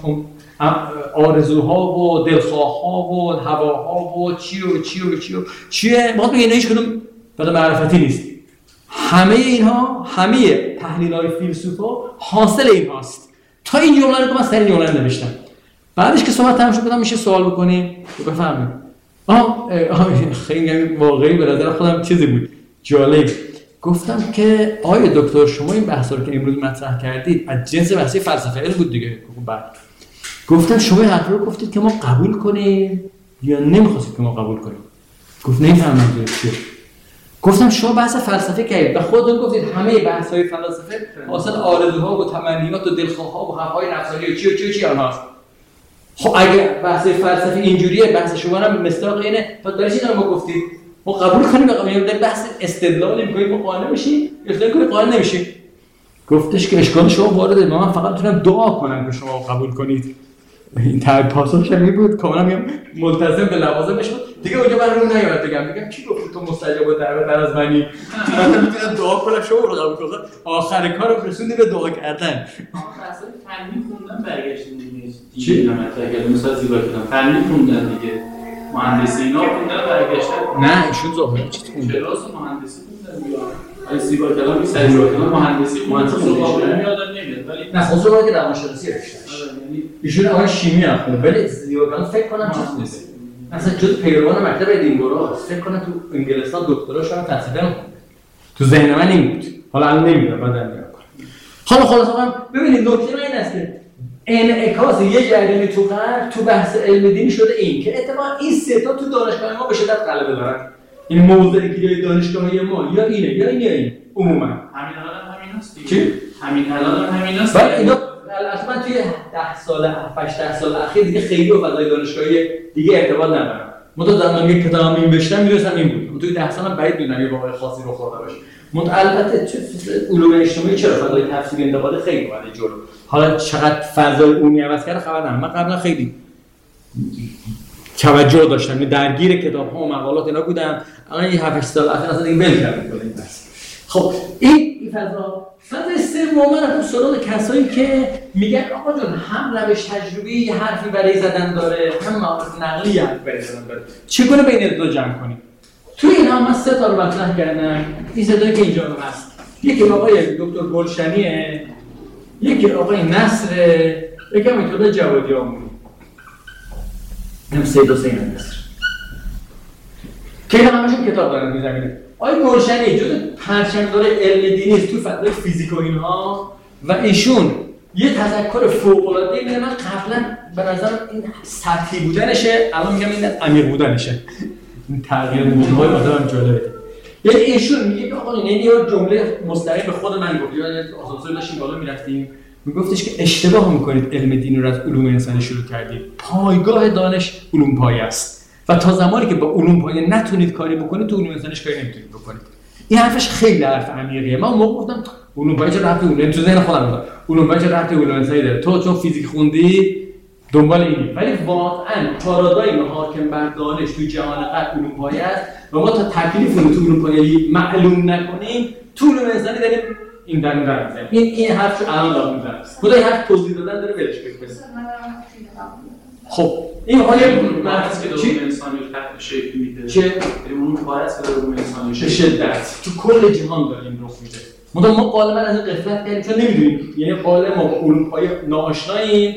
آرزوها و دلخواه‌ها و هواها و چیه باز میگه هیچ کدوم بعد معرفتی نیست. همه اینها، همه تحلیل‌های فیلسوفا حاصل این هاست. تا این جمله رو که من سریع جمله رو نوشتم. بعدش که صحبت تمام شد گفتم میشه سوال بکنیم؟ بفرمایید. خیلی واقعی به نظر خودم چیزی بود جالب. گفتم که آیا دکتر شما این بحثا رو که امروز مطرح کردید از جنس بحثی فلسفه علم بود دیگه؟ بعد گفتم شما این حرف رو گفتید که ما قبول کنیم یا نمیخواستید که ما قبول کنیم؟ گفت نمیفهمم چیه. گفتم شما بحث فلسفه کردید و خودتون گفتید همه بحث‌های فلسفه حاصل آرزوها و تمنیات و دلخواه‌ها و هوای نفسانی و چی آنهاست. خب اگه بحث فلسفی اینجوریه، بحث شما هم مصداق اینه، پس برای چی ما گفتید ما قبول کنیم؟ در بحث استدلال می‌کنیم ما قانع میشیم یا استدلال قانع نمیشیم؟ گفتش که اشکال شما وارده، من فقط میتونم دعا کنم که شما قبول کنید. این پاسخش همین بود، کاملا میگم ملتزم به لوازمش بود. دیگه اونجا من رو نیامد بگم کی گفت تو مستجاب الدعوه بر از منی؟ من میتونم دعا کنم شما رو قبول کنید. آخر کارو رسوندی به دعا کردن. اصلا فنی خوندن برگشتیم دیگه. چی نمی‌تونم مثلا زیبا کردم. فنی خوندن دیگه. مهندسی اینا خوندن برگشتن. نه ایشون ظاهرا چی خوندن؟ کلاس مهندسی خوندن دیگه. از زیبا کلام سر زیبا کلام مهندسی خوندن یادم نمیاد ولی نه خصوصا که روانشناسی رشته. ایشون اول شیمی اخونده ولی زیبا کلام فکر کنم چیز نیست. مثلا جز پیروان مکتب ادینبرو فکر کنم تو انگلستان دکتراش هم تحصیل خونده. تو ذهن من این بود. حالا الان نمیدونم بعدا میگم. حالا خلاص من ببینید نکته این است که انعکاس یه جریانی تو غرب تو بحث علم دینی شده این که اتفاقا این سه تا تو دانشگاه ما به شدت غلبه دارن. این موضوعی که جای دانشگاهی ما یا اینه یا اینه عموما همین الان همین هست دیگه. چی؟ همین الان همین هست. ولی اینا اصلا توی 10 سال 8 سال اخیر دیگه خیلی به فضای دانشگاهی دیگه ارتباط ندارن. من زمانی که کتابم نوشتم می‌دونستم این بود. توی 10 سالم بعید می‌دونم یه واقعه خاصی رو خورده باشه. البته تو علوم اجتماعی چرا فضای تفسیر انتقاد خیلی اومده جلو. حالا چقدر فضای عمومی عوض کرده خبر ندارم. من قبلا خیلی توجه داشتم، درگیر کتاب‌ها و مقالات اینا بودم. اما این 7 سال اخیر اصلا این ول کردم این بحث. خب این فضای سوم من سراغ کسایی که میگن آقا جون هم روش تجربی یه حرفی برای زدن داره، هم معارف نقلی یه حرفی برای زدن داره. چگونه بین این دو جمع کنیم؟ توی اینا من 3 تا رو مطرح کردم. این صدایی که اینجا هست. یکی آقای دکتر گلشنیه، یکی آقای نصره، یکی هم اینطور جوادی آمونی. هم 3 تا 3 نصر. که همشون کتاب دارن توی زمینه. آقای گلشنی جزو پرچم‌دار علم دینی است تو فضای فیزیک و اینها و ایشون یه تذکر فوق‌العاده میده. من قبلا به نظرم این سطحی بودنشه، الان میگم این عمیق بودنشه. این تغییر مودهای آدم جالبه. یعنی ایشون میگه که آقا این یه جمله مستقیم به خود من گفت. یعنی آسانسور داشتیم بالا میرفتیم میگفتش که اشتباه میکنید علم دین رو از علوم انسانی شروع کردید. پایگاه دانش علوم پایه است و تا زمانی که با علوم پایه نتونید کاری بکنید تو علوم انسانیش کاری نمیتونید بکنید. این حرفش خیلی حرف عمیقیه. من موقع گفتم علوم پایه چه ربطی علوم تو ذهن خودم بود. علوم پایه چه ربطی علوم انسانی داره؟ تو چون فیزیک خوندی دنبال اینی. ولی واقعا پارادایم حاکم بر دانش تو جهان غرب علوم پایه است و ما تا تکلیف رو تو علوم پایه معلوم نکنیم تو علوم انسانی داریم این در میذاریم. این حرفش الان دارم میذارم. خدا این حرف توضیح دادن داره ولش کنید. خب این حالا بحث که علوم انسانی رو تحت شکل میده. چه؟ علوم پایه‌است که علوم انسانی به شدت تو کل جهان داره این رخ میده. ما غالبا از این غفلت کردیم چون نمیدونیم. یعنی غالبا ما با علوم پایه ناآشناییم.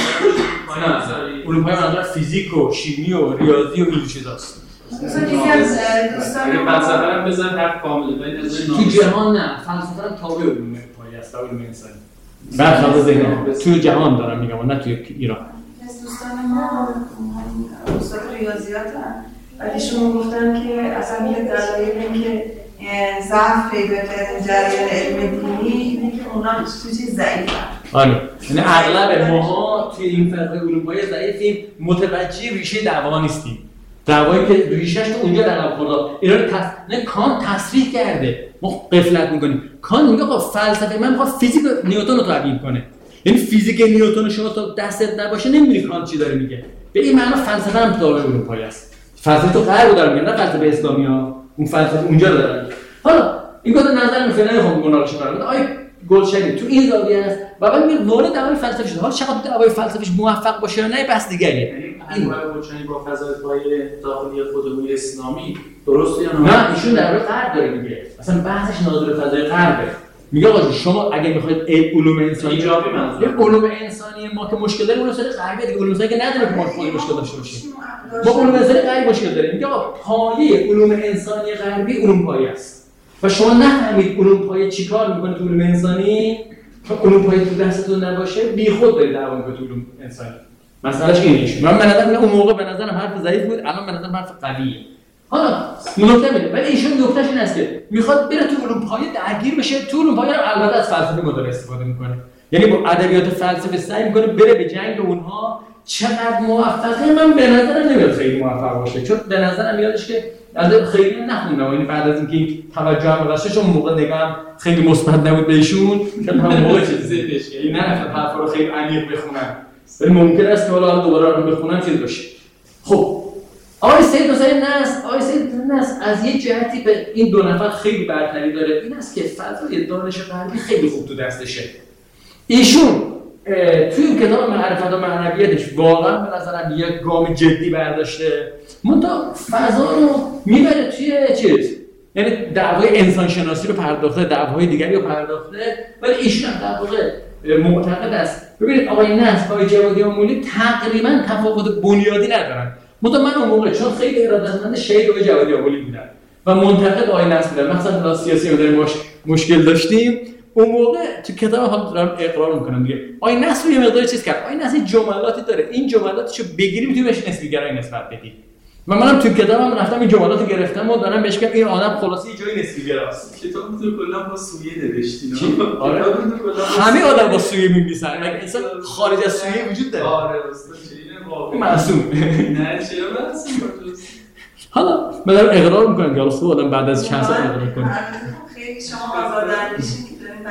علوم پایه منظور فیزیک و شیمی و ریاضی و این چیزاست. مثلا یکی از دوستان اگه فلسفه هم بزن حرف کامله ولی تو جهان نه، فلسفه هم تابع علوم پایه است، علوم انسانی. برخلاف ذهن تو جهان دارم میگم نه تو ایران. از دوستان ما استاد ریاضیات ولی شما گفتن که اصلا یه دلایل اینکه ضعف پیدا کردن جریان علم دینی اینه که اونا تو چیز ضعیفن. آره. یعنی اغلب ماها توی این فضای علوم پایه ضعیفیم، متوجه ریشه دعوا نیستیم. دعوایی که ریشه‌اش تو اونجا در خورده. اینا نه کانت تصریح کرده ما غفلت میکنیم. کانت میگه آقا فلسفه من میخواد فیزیک نیوتن رو تعبیر کنه، یعنی فیزیک نیوتن شما تا دستت نباشه نمیدونی کانت چی داره میگه. به این معنا فلسفه هم تابع اروپایی است. فلسفه تو غرب داره میگه، نه فلسفه اسلامی ها، اون فلسفه اونجا داره. حالا این گفت نظر من فعلا نمیخوام مناقشه کنم. آی گلشنی تو این زاویه است و بعد میگه وارد دعوای فلسفه شده. حالا چقدر دعوای فلسفیش موفق باشه یا نه بحث دیگریه. این گلشنی با فضایای داخلی خودمون اسلامی درسته یا نه؟ ایشون در واقع غرب داره میگه. اصلا بحثش ناظر فضای غربه. میگه آقا شما اگه میخواید علوم انسانی ایجابی منظور علوم انسانی ما که مشکل داریم اون سر غربی دیگه، علوم انسانی که نداره که ما خودمون مشکل داشته باشیم. ما علوم انسانی غربی مشکل داریم. میگه آقا پایه علوم انسانی غربی علوم پایه است و شما نفهمید علوم پایه چیکار میکنه تو علوم انسانی، چون علوم پایه تو دستتون نباشه بیخود دارید دعوا میکنید تو علوم انسانی. مسئلهش اینه. من به نظر اون موقع به نظرم حرف ضعیف بود، الان به نظرم حرف قویه. حالا نکته میده، ولی ایشون نکتهش این است که میخواد بره تو علوم پایه درگیر بشه. تو علوم پایه البته از فلسفه مدرن استفاده میکنه، یعنی با ادبیات فلسفه سعی میکنه بره به جنگ اونها. چقدر موفقه؟ من به نظرم نمیاد خیلی موفق باشه، چون به نظرم میادش که از خیلی نخوندم، یعنی بعد از اینکه توجهم بشه، چون موقع نگام خیلی مثبت نبود بهشون، که من موقع چیزی بشه نه حرفا رو خیلی عمیق بخونم، ولی ممکن است که حالا دوباره رو بخونم چیز باشه. خب آقای سید نصر از یک جهتی به این دو نفر خیلی برتری داره، این است که فضای دانش غربی خیلی خوب تو دستشه. ایشون توی کتاب معرفت و معنویتش واقعا به نظرم یک گام جدی برداشته، منتها فضا رو میبره توی چیز، یعنی دعوای انسان شناسی رو پرداخته، دعوای دیگری رو پرداخته، ولی ایشون هم در واقع معتقد است. ببینید آقای نصر، آقای جوادی و مولی تقریبا تفاوت بنیادی ندارن. منتها من اون موقع چون خیلی ارادتمند شهید آقای جوادی و مولی بودم و منتقد آقای نصر بودم، مثلا سیاسی مدرن مشکل داشتیم، اون موقع تو کتاب هم دارم اقرار میکنم دیگه آقای نصر یه مقدار چیز کرد. آقای نصر جملاتی داره، این جملاتشو بگیری میتونی بهش نسبی‌گرایی نسبت بدی. و منم تو کتابم رفتم این جملاتو گرفتم و دارم بهش میگم این آدم خلاصه یه جای نسبی‌گراست. کتاب تو کلا با سویه نوشتین. آره همه آدم با سویه می‌نویسن، مگه انسان خارج از سویه وجود داره؟ آره استاد چیه واقعا معصوم. نه چرا معصوم؟ حالا من دارم اقرار میکنم که خود آدم بعد از چند سال اقرار میکنه. خیلی شما آزاداندیشی که دارین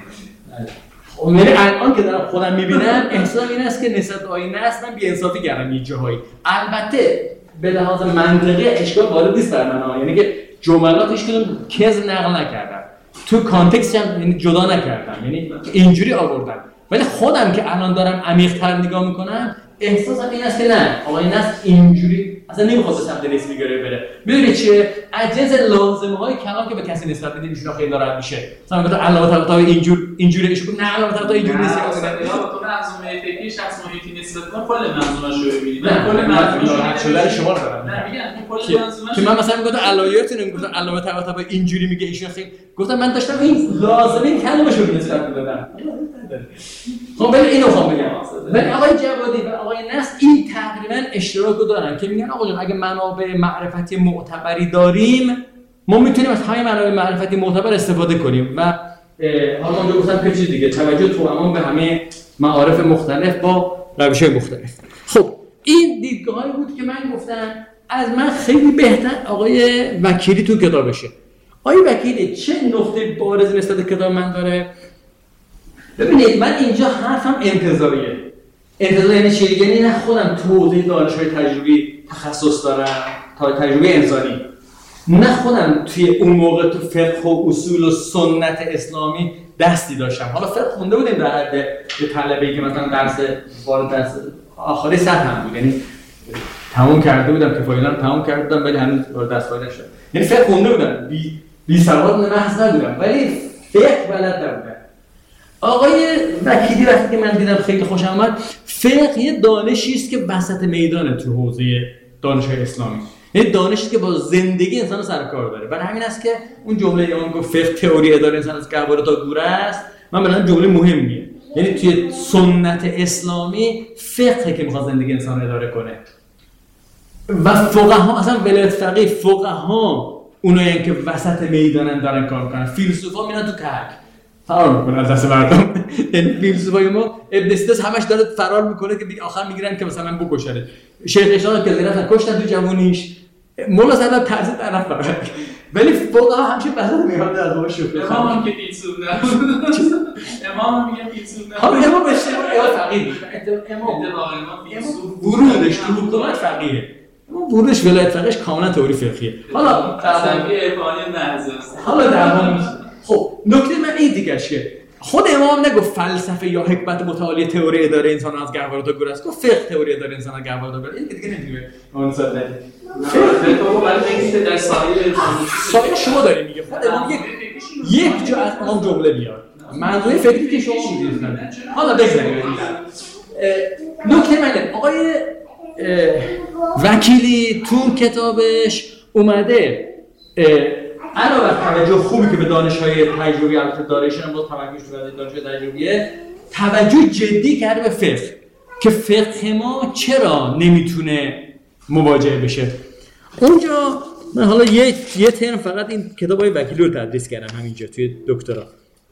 بیان میکنید. یعنی الان که دارم خودم میبینم احساسم این است که نسبت به آینه است من بی‌انصافی کردم یه جاهایی. البته به لحاظ منطقی اشکال وارد نیست بر من، یعنی که جملاتش کدوم کذب نقل نکردم، تو کانتکست هم یعنی جدا نکردم، یعنی اینجوری آوردم. ولی خودم که الان دارم عمیق‌تر نگاه میکنم احساسم این است که نه آقای نصر اینجوری اصلا نمیخواد به سمت نسبی‌گرایی بره. میدونید چیه؟ از جنس لازمه‌های کلام که به کسی نسبت بدید ایشون خیلی ناراحت میشه. مثلا میگه علاوه بر اینجوری ایشون نه علاوه بر اینجوری نیست. تو منظومه فکری شخص محیطی نسبت کن کل منظومه‌شو ببینید. من کل منظومه‌شو شده شما رو دارم. نه میگم کل منظومه که من مثلا میگم علایاتون میگم علاوه بر اینجوری میگه ایشون خیلی گفتم من داشتم این لازمه کلمه‌شو نسبت میدادم. خب ولی اینو خواهم بگم. ولی آقای جوادی و آقای نصر این تقریبا اشتراک رو دارن که میگن آقا جان اگه منابع معرفتی معتبری داریم ما میتونیم از همین منابع معرفتی معتبر استفاده کنیم و حالا اونجا گفتم که چیز دیگه توجه تمام به همه معارف مختلف با روش‌های مختلف. خب این دیدگاهی بود که من گفتم از من خیلی بهتر آقای وکیلی تو کتابشه. آقای وکیلی چه نقطه بارز نسبت کتاب من داره؟ ببینید من اینجا حرفم انتزاعیه. انتزاع یعنی چی؟ یعنی نه خودم تو حوزه دانش‌های تجربی تخصص دارم تا تجربه انسانی، نه خودم توی اون موقع تو فقه و اصول و سنت اسلامی دستی داشتم. حالا فقه خونده بودیم در حد یه طلبه‌ای که مثلا درس وارد درس آخری سطح بود، یعنی تموم کرده بودم که فایلام تموم کرده بودم ولی هنوز وارد درس فایل نشدم. یعنی فقه خونده بودم، بی سواد محض نبودم ولی فقه بلد نبودم. آقای وکیلی وقتی که من دیدم خیلی خوشم اومد. فقه یه دانشی است که وسط میدانه تو حوزه دانش‌های اسلامی، یعنی دانشی که با زندگی انسان سر کار داره. برای همین است که اون جمله اون گفت فقه تئوری اداره انسان از گهواره تا گوره است، من به نظرم جمله مهمیه. یعنی توی سنت اسلامی فقه که میخواد زندگی انسان اداره کنه و فقها اصلا ولایت فقیه فقها اونایی که وسط میدانن دارن کار میکنن. فیلسوفا میرن تو کهک فرار میکنه از دست مردم. یعنی فیلسوفای ما ابن سینا همش داره فرار میکنه که آخر میگیرن که مثلا بکشنه. شیخ اشراق که رفتن کشتن تو جوونیش، مولا صدر ترس طرف فقط ولی فقها همچین بحثا میاد از اون شوخی امام هم که پیتسون نه امام هم میگه پیتسون نه امام به اشتباه فقیه امام ورودش تو حکومت فقیه ورودش ولایت فقیهش کاملا تئوری فقهیه حالا تصوی عرفانی محض حالا در خب نکته من این دیگه که خود امام نگفت فلسفه یا حکمت متعالی تئوری اداره انسان از گهواره تا گور است، گفت فقه تئوری اداره انسان از گهواره تا گور. این دیگه نمیگه اون ساده فقه برای اینکه در سایه شما دارین میگه خود امام یک جا از امام جمله بیار منظور فکری که شما میگید. حالا بگذاریم نکته منه آقای وکیلی تو کتابش اومده علاوه بر توجه خوبی که به دانش‌های تجربی البته دارایشون هم با توجه به دانش‌های تجربیه توجه جدی کرده به فقه که فقه ما چرا نمیتونه مواجه بشه. اونجا من حالا یه ترم فقط این کتابای وکیلی رو تدریس کردم همینجا توی دکترا.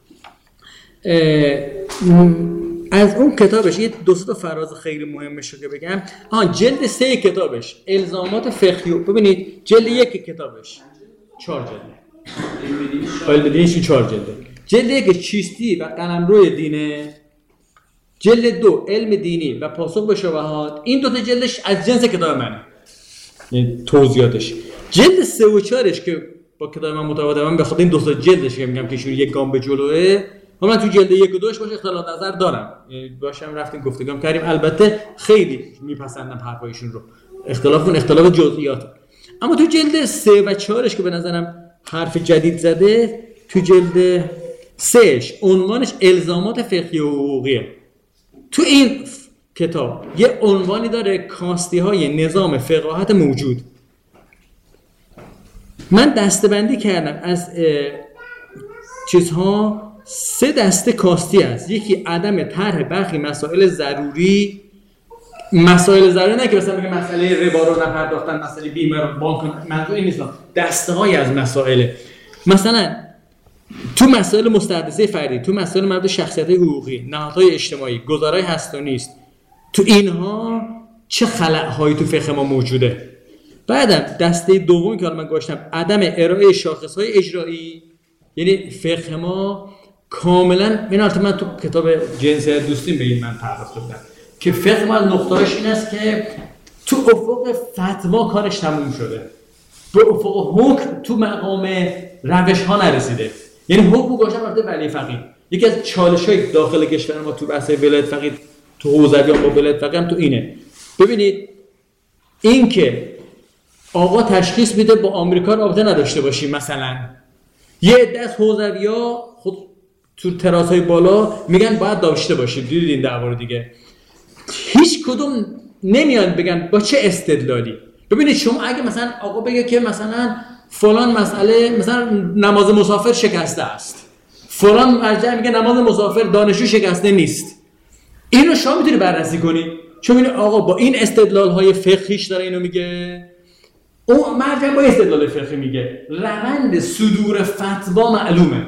از اون کتابش یه دو تا فراز خیلی مهمش رو که بگم. جلد 3 کتابش الزامات فقهی. ببینید جلد 1 کتابش 4 جلده. فایل دینش 4 جلده. جلد 1 چیستی و قلمرو دینه. جلد 2 علم دینی و پاسخ به شبهات. این دو تا جلدش از جنس کتاب منه. یعنی توضیحاتش. جلد 3 و 4ش که با کتاب من متفاوته، من به خاطر این دو تا جلدش که میگم که ایشون یک گام به جلوه، من تو جلد 1 و 2ش باشه اختلاف نظر دارم. باشم رفتیم گفتگو کردیم، البته خیلی میپسندم حرفایشون رو. اختلاف جزئیات. اما تو جلد 3 و 4ش که به نظرم حرف جدید زده، تو جلد 3ش عنوانش الزامات فقهی و حقوقیه. تو این کتاب یه عنوانی داره کاستی‌های نظام فقاهت موجود. من دسته‌بندی کردم از چیزها 3 دسته کاستی هست. یکی عدم طرح برخی مسائل ضروری نه که مثلا بگم مسئله ربا رو نپرداختن، مسئله بیمه رو بانک، منظور این نیست. دسته‌های از مسائل، مثلا تو مسائل مستحدثه فردی، تو مسائل مربوط شخصیت حقوقی، نهادهای اجتماعی، گزارای هست و نیست، تو اینها چه خلأهایی تو فقه ما موجوده. بعدم دسته دومی که حالا من گذاشتم عدم ارائه شاخص‌های اجرایی، یعنی فقه ما کاملا من تو کتاب جنسیت دوستیم به این من پرداخت کردم که فقه ما نقطه‌اش این است که تو افق فتوا کارش تموم شده، به افق حکم تو مقام روش‌ها نرسیده. یعنی حکم گذاشتن رفته ولی فقیه. یکی از چالش‌های داخل کشور ما تو بحث ولایت فقیه، تو حوزویان با ولایت فقیه هم تو اینه. ببینید این که آقا تشخیص میده با آمریکا رابطه نداشته باشیم، مثلا یه عده از حوزویا خود تو تراس‌های بالا میگن باید داشته باشیم. دیدید این دعوا رو دیگه. هیچ کدوم نمیان بگن با چه استدلالی. ببینید شما اگه مثلا آقا بگه که مثلا فلان مسئله، مثلا نماز مسافر شکسته است، فلان مرجع میگه نماز مسافر دانشجو شکسته نیست، اینو شما میتونی بررسی کنی چون میگه آقا با این استدلال های فقهیش داره اینو میگه، اون مرجع با استدلال فقهی میگه، روند صدور فتوا معلومه.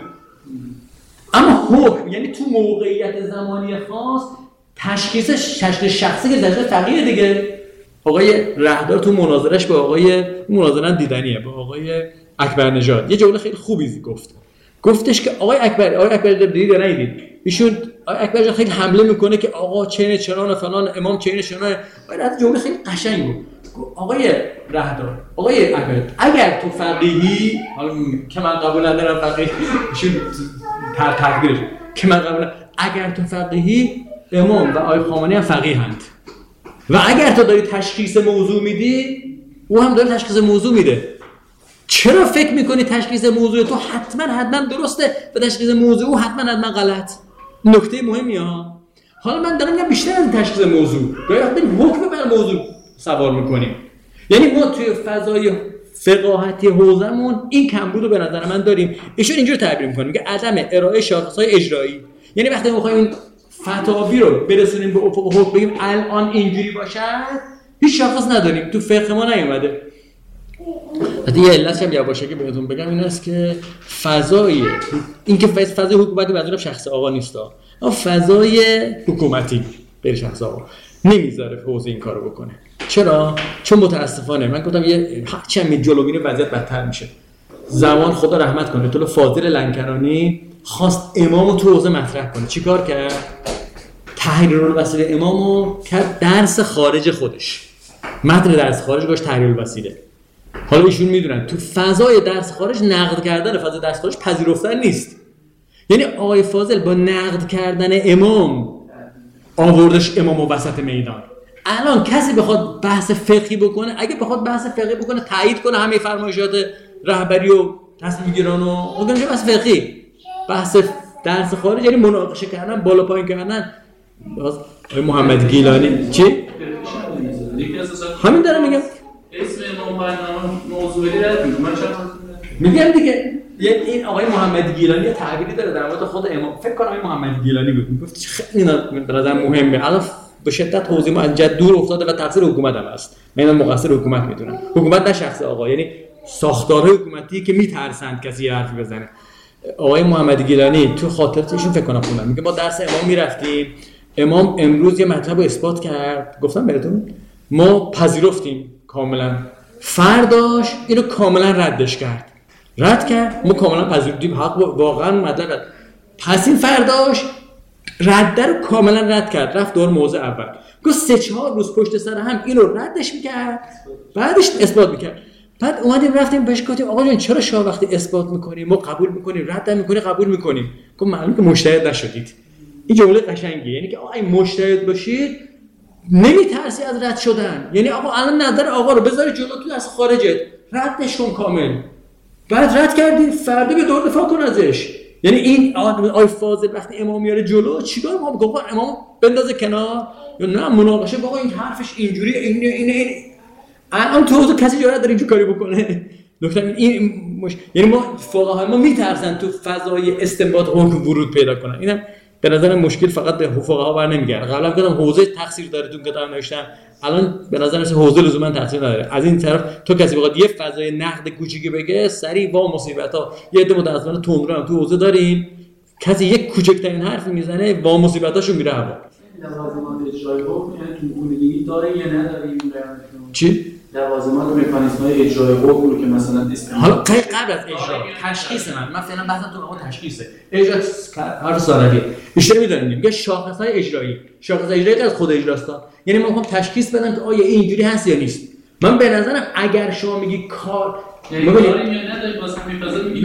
اما حکم یعنی تو موقعیت زمانی خاص تشخیص شخصی که در فقیه دیگه. آقای رهدار تو مناظرش با آقای مناظرن دیدنیه با آقای اکبر نژاد یه جمله خیلی خوبی گفتش که آقای اکبر دیدید یا ندیدید، ایشون آقای اکبر خیلی حمله میکنه که آقا چین چنان فلان، امام چین چنان. بعد جمله خیلی قشنگ بود. آقای رهدار، آقای اکبر، اگر تو فقیهی، حالا که من قبول ندارم فقیه، ایشون تقدیرش که من قبول ندارم، اگر تو فقیهی امام و آقای خامنه‌ای هم فقیه‌اند و اگر تو داری تشخیص موضوع میدی او هم داره تشخیص موضوع میده. چرا فکر میکنی تشخیص موضوع تو حتما درسته و تشخیص موضوع او حتما غلط؟ نکته مهمی ها. حالا من دارم میگم بیشتر از تشخیص موضوع باید بریم حکم بر موضوع سوار میکنیم. یعنی ما توی فضای فقاهتی حوزمون این کمبود رو به نظر من داریم. ایشون اینجور تعبیر میکنه، میگه عدم ارائه شاخص‌های اجرایی. یعنی وقتی میخوایم فتاوی رو برسونیم به افق حکم بگیم الان اینجوری باشه، هیچ شاخص نداریم، تو فقه ما نیومده. حتی یه علتش هم یواشکی بهتون بگم این است که فضای حکومتی منظورم شخص آقا نیست، اما فضای حکومتی غیر شخص آقا نمیذاره حوزه این کارو بکنه. چرا؟ چون متاسفانه من گفتم یه هرچند می جلو میره وضعیت بدتر میشه. زمان خدا رحمت کنه تو فاضل لنکرانی خواست امامو تو حوزه مطرح کنه، چیکار کرد؟ تحریرالوسیله امامو کرد درس خارج خودش، متن درس خارج گوش تحریرالوسیله. حالا ایشون میدونن تو فضای درس خارج نقد کردن فضای درس خارج پذیرفتن نیست. یعنی آقای فاضل با نقد کردن امام آوردش امامو وسط میدان. الان کسی بخواد بحث فقهی بکنه، اگه بخواد بحث فقهی بکنه تایید کنه همه فرمایشات رهبری و تصمیم گیران و اونجا بحث فقهی، بحث درس خارج یعنی مناقشه کردن، بالا پایین کردن. باز محمد گیلانی چی؟ همین دارم میگم. اسم امام برنامه موضوعی رد میگم دیگه. این آقای محمد گیلانی یه تعبیری داره در مورد خود امام، فکر کنم آقای محمد گیلانی بود، میگفت خیلی به نظر مهمه. الان به شدت توضیح ما از جد دور افتاده و تقصیر حکومت هم است. من اینو مقصر حکومت میدونم. حکومت نه شخص آقا، یعنی ساختارهای حکومتی که میترسند کسی حرفی بزنه. آقای محمد گیلانی تو خاطراتشون فکر کنم خوندم، میگه ما درس امام میرفتیم، امام امروز یه مطلب رو اثبات کرد، گفتم بهتون ما پذیرفتیم کاملا، فرداش اینو کاملا ردش کرد، رد کرد، ما کاملا پذیرفتیم حق واقعا مطلب. پس این فرداش رد رو کاملا رد کرد، رفت دور موضع اول، گفت 3-4 روز پشت سر هم اینو ردش میکرد، بعدش اثبات میکرد. بعد اومدیم رفتیم بهش گفتیم آقا جون چرا شما وقتی اثبات میکنیم ما قبول میکنیم، رد میکنیم قبول میکنیم؟ گفت معلومه که مجتهد نشدید. این جمله قشنگیه، یعنی که آقا این مجتهد باشید نمیترسی از رد شدن. یعنی آقا الان نظر آقا رو بذاری جلو تو از خارجت، ردش کن کامل، بعد رد کردی فردا به دور دفاع کن ازش. یعنی این آقای فاضل وقتی امام میاره جلو چیکار ما بگم؟ امام بندازه کنار یا نه مناقشه بگو این حرفش اینجوری اینه. الان تو حوزه کسی جرأت داره اینجوری کاری بکنه؟ نکته این یعنی ما فقهای ما میترسن تو فضای استنباط حکم ورود پیدا کنن. اینم به نظر مشکل فقط به فقها بر نمیگرده. قبلا گفتم حوزه تقصیر داره تو کتاب نوشتم، الان به نظر میاد حوزه لزوما تقصیر نداره. از این طرف تو کسی بخواد یه فضای نقد کوچیکی بگه سریع وا مصیبت‌ها، یه عده متأسفانه تندرو هم تو حوزه داریم، کسی یک کوچکترین حرفی میزنه وا مصیبتاشو میره هوا. لوازمات اجرایی حکم یعنی تو گونه‌گیری داره یا نداره این بیانشون؟ چی؟ لوازمات و مکانیزم‌های اجرایی حکم رو که مثلا حالا قبل از اجرا تشخیص من فعلا بحثم تو اون تشخیصه. اجرا هر سالگی بیشتر می‌دونیم میگه شاخص‌های اجرایی، شاخص اجرایی از خود اجراست. یعنی من می‌خوام تشخیص بدم که آیا اینجوری هست یا نیست. من به نظرم اگر شما میگی کار یعنی داریم یا نداریم واسه می‌پذیرم میگی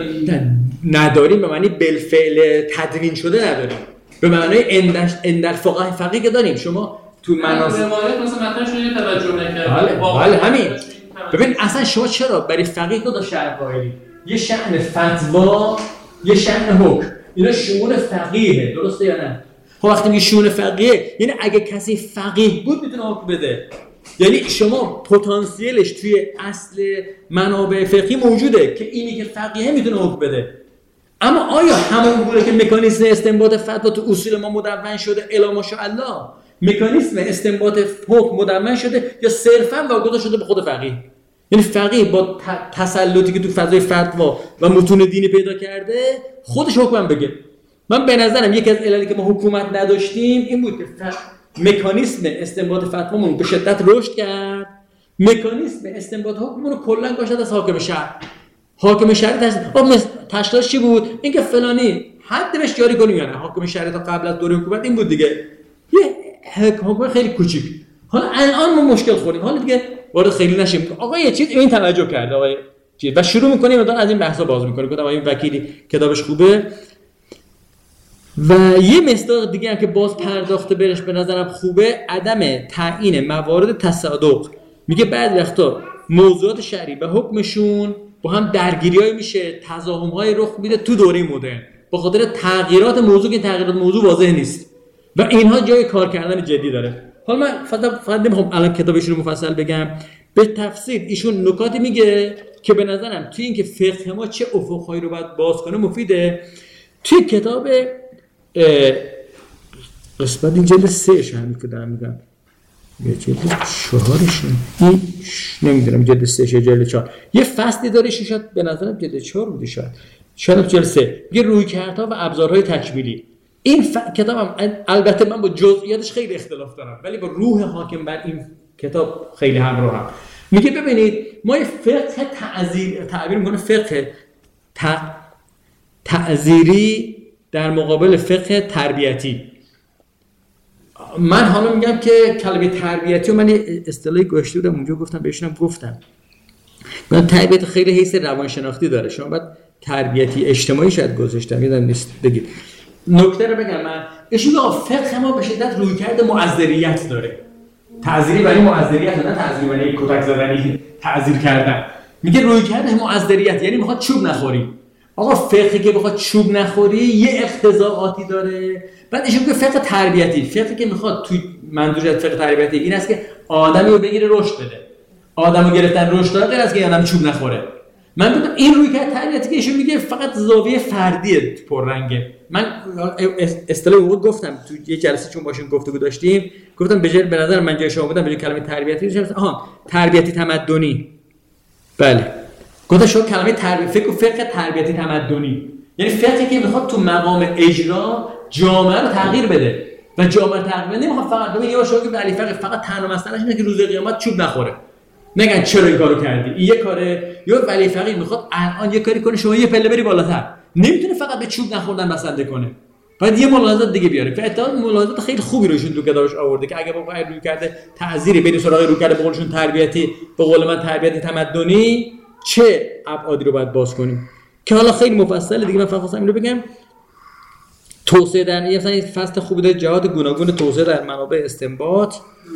نداریم به معنی بالفعل تدوین شده نداریم، به معنی اندر فقیه که داریم. شما تو مناسب روایت مثلا متن شده توجه نکرد. بله همین. ببین اصلا شما چرا برای فقیه دو تا شأن قائلی؟ یه شأن فتوا، یه شأن حکم. اینا شؤون فقیه، درسته یا نه؟ خب وقتی میگی شؤون فقیه یعنی اگه کسی فقیه بود میتونه حکم بده. یعنی شما پتانسیلش توی اصل منابع فقهی موجوده که اینی که فقیه میتونه حکم بده. اما آیا همون گونه که مکانیزم استنباط فتوا تو اصول ما مدون شده الا ماشاءالله مکانیزم استنباط حکم مدون شده یا صرفاً واگذار شده به خود فقیه؟ یعنی فقیه با تسلطی که تو فضای فتوا و متون دینی پیدا کرده خودش حکم بگه. من به نظرم یکی از عللی که ما حکومت نداشتیم این بود که مکانیزم استنباط فتوامون به شدت رشد کرد، مکانیزم استنباط حکممون رو کلاً گذاشت از حاکم شهر. حاکم شهری تشکیلش چی بود؟ اینکه فلانی حد بهش جاری کنیم یا نه. حاکم شهری تا قبل از دوره حکومت این بود دیگه، یه حکم خیلی کوچیک. حالا الان ما مشکل خوردیم، حالا دیگه وارد خیلی نشیم. آقا یه چیز این توجه کرده آقای چیز و شروع می‌کنیم مثلا از این بحثا باز می‌کنیم. گفتم این وکیلی کتابش خوبه و یه مصداق دیگه هم که باز پرداخته برش به نظرم خوبه، عدم تعیین موارد تصادق. میگه بعضی وقتا موضوعات شرعی و حکمشون با هم درگیریای میشه، تضاهم‌های رخ میده تو دوره مدرن به خاطر تغییرات موضوع که تغییرات موضوع واضح نیست و اینها جای کار کردن جدی داره. حالا من فقط نمیخوام الان کتابش رو مفصل بگم، به تفصیل ایشون نکاتی میگه که به نظرم توی اینکه فقه ما چه افق‌هایی رو باید باز کنه مفیده. توی کتاب قسمت این جلد 3 همین که دارم میگم یه جلد 4شه این نمیدونم جلد 3 جلد 4 یه فصلی داره شاید به نظرم جلد 4 بوده شاید جلد 3 یه رویکردها و ابزارهای تکمیلی. این کتابم البته من با جزئیاتش خیلی اختلاف دارم ولی با روح حاکم بر این کتاب خیلی همراهم. میگه ببینید ما فقه تعبیر میکنه فقه تعذیری در مقابل فقه تربیتی. من حالا میگم که کلمه تربیتی و من اصطلاحی گذاشته بودم اونجا گفتم بهشونم گفتم من تربیت خیلی حیث روانشناختی داره، شما باید تربیتی اجتماعی شاید گذاشتم یادم نیست بگید. نکته رو بگم من ایشون فقه ما به شدت رویکرد معذریت داره. تعذیری برای معذریت نه تعذیری برای کتک زدنی تعذیر کردن. میگه رویکرد معذریت یعنی میخواد چوب نخوری. آقا فقهی که بخواد چوب نخوری یه اقتضاعاتی داره. بعد ایشون میگه فقه تربیتی، فقهی که میخواد توی منظور از فقه تربیتی این است که آدمی رو بگیره رشد بده. آدمو گرفتن رشد داره غیر از که آدم چوب نخوره. من گفتم این رویکرد تربیتی که ایشون میگه فقط زاویه فردیه پررنگه. من اصطلاح حقوق گفتم تو یه جلسه چون باشون گفتگو داشتیم گفتم به نظر من جای شما بودم به کلمه تربیتی تربیتی تمدنی. بله گفتم شما کلمه فقه تربیتی تمدنی یعنی فقهی که میخواد تو مقام اجرا جامعه رو تغییر بده و جامعه تغییر نمیخواد فقط بگه یا شما که علی فقه فقط تنها مسئلهش اینه که روز قیامت چوب نخوره. نگن چرا این کارو کردی این یه کاره، یا ولی فقیه میخواد الان یه کاری کنه شما یه پله بری بالاتر. نمیتونه فقط به چوب نخوردن بسنده کنه، باید یه ملاحظات دیگه بیاره. که اتفاقا ملاحظات خیلی خوبی روشون تو کتابش آورده که اگه با روی کرده تعذیری بین سراغ روی کرده به قولشون تربیتی به قول من تربیتی تمدنی چه ابعادی رو باید باز کنیم که حالا خیلی مفصله دیگه. من فقط خواستم اینو بگم توسعه در مثلا این فصل خوبی داره جهات گوناگون توسعه در منابع استنباط.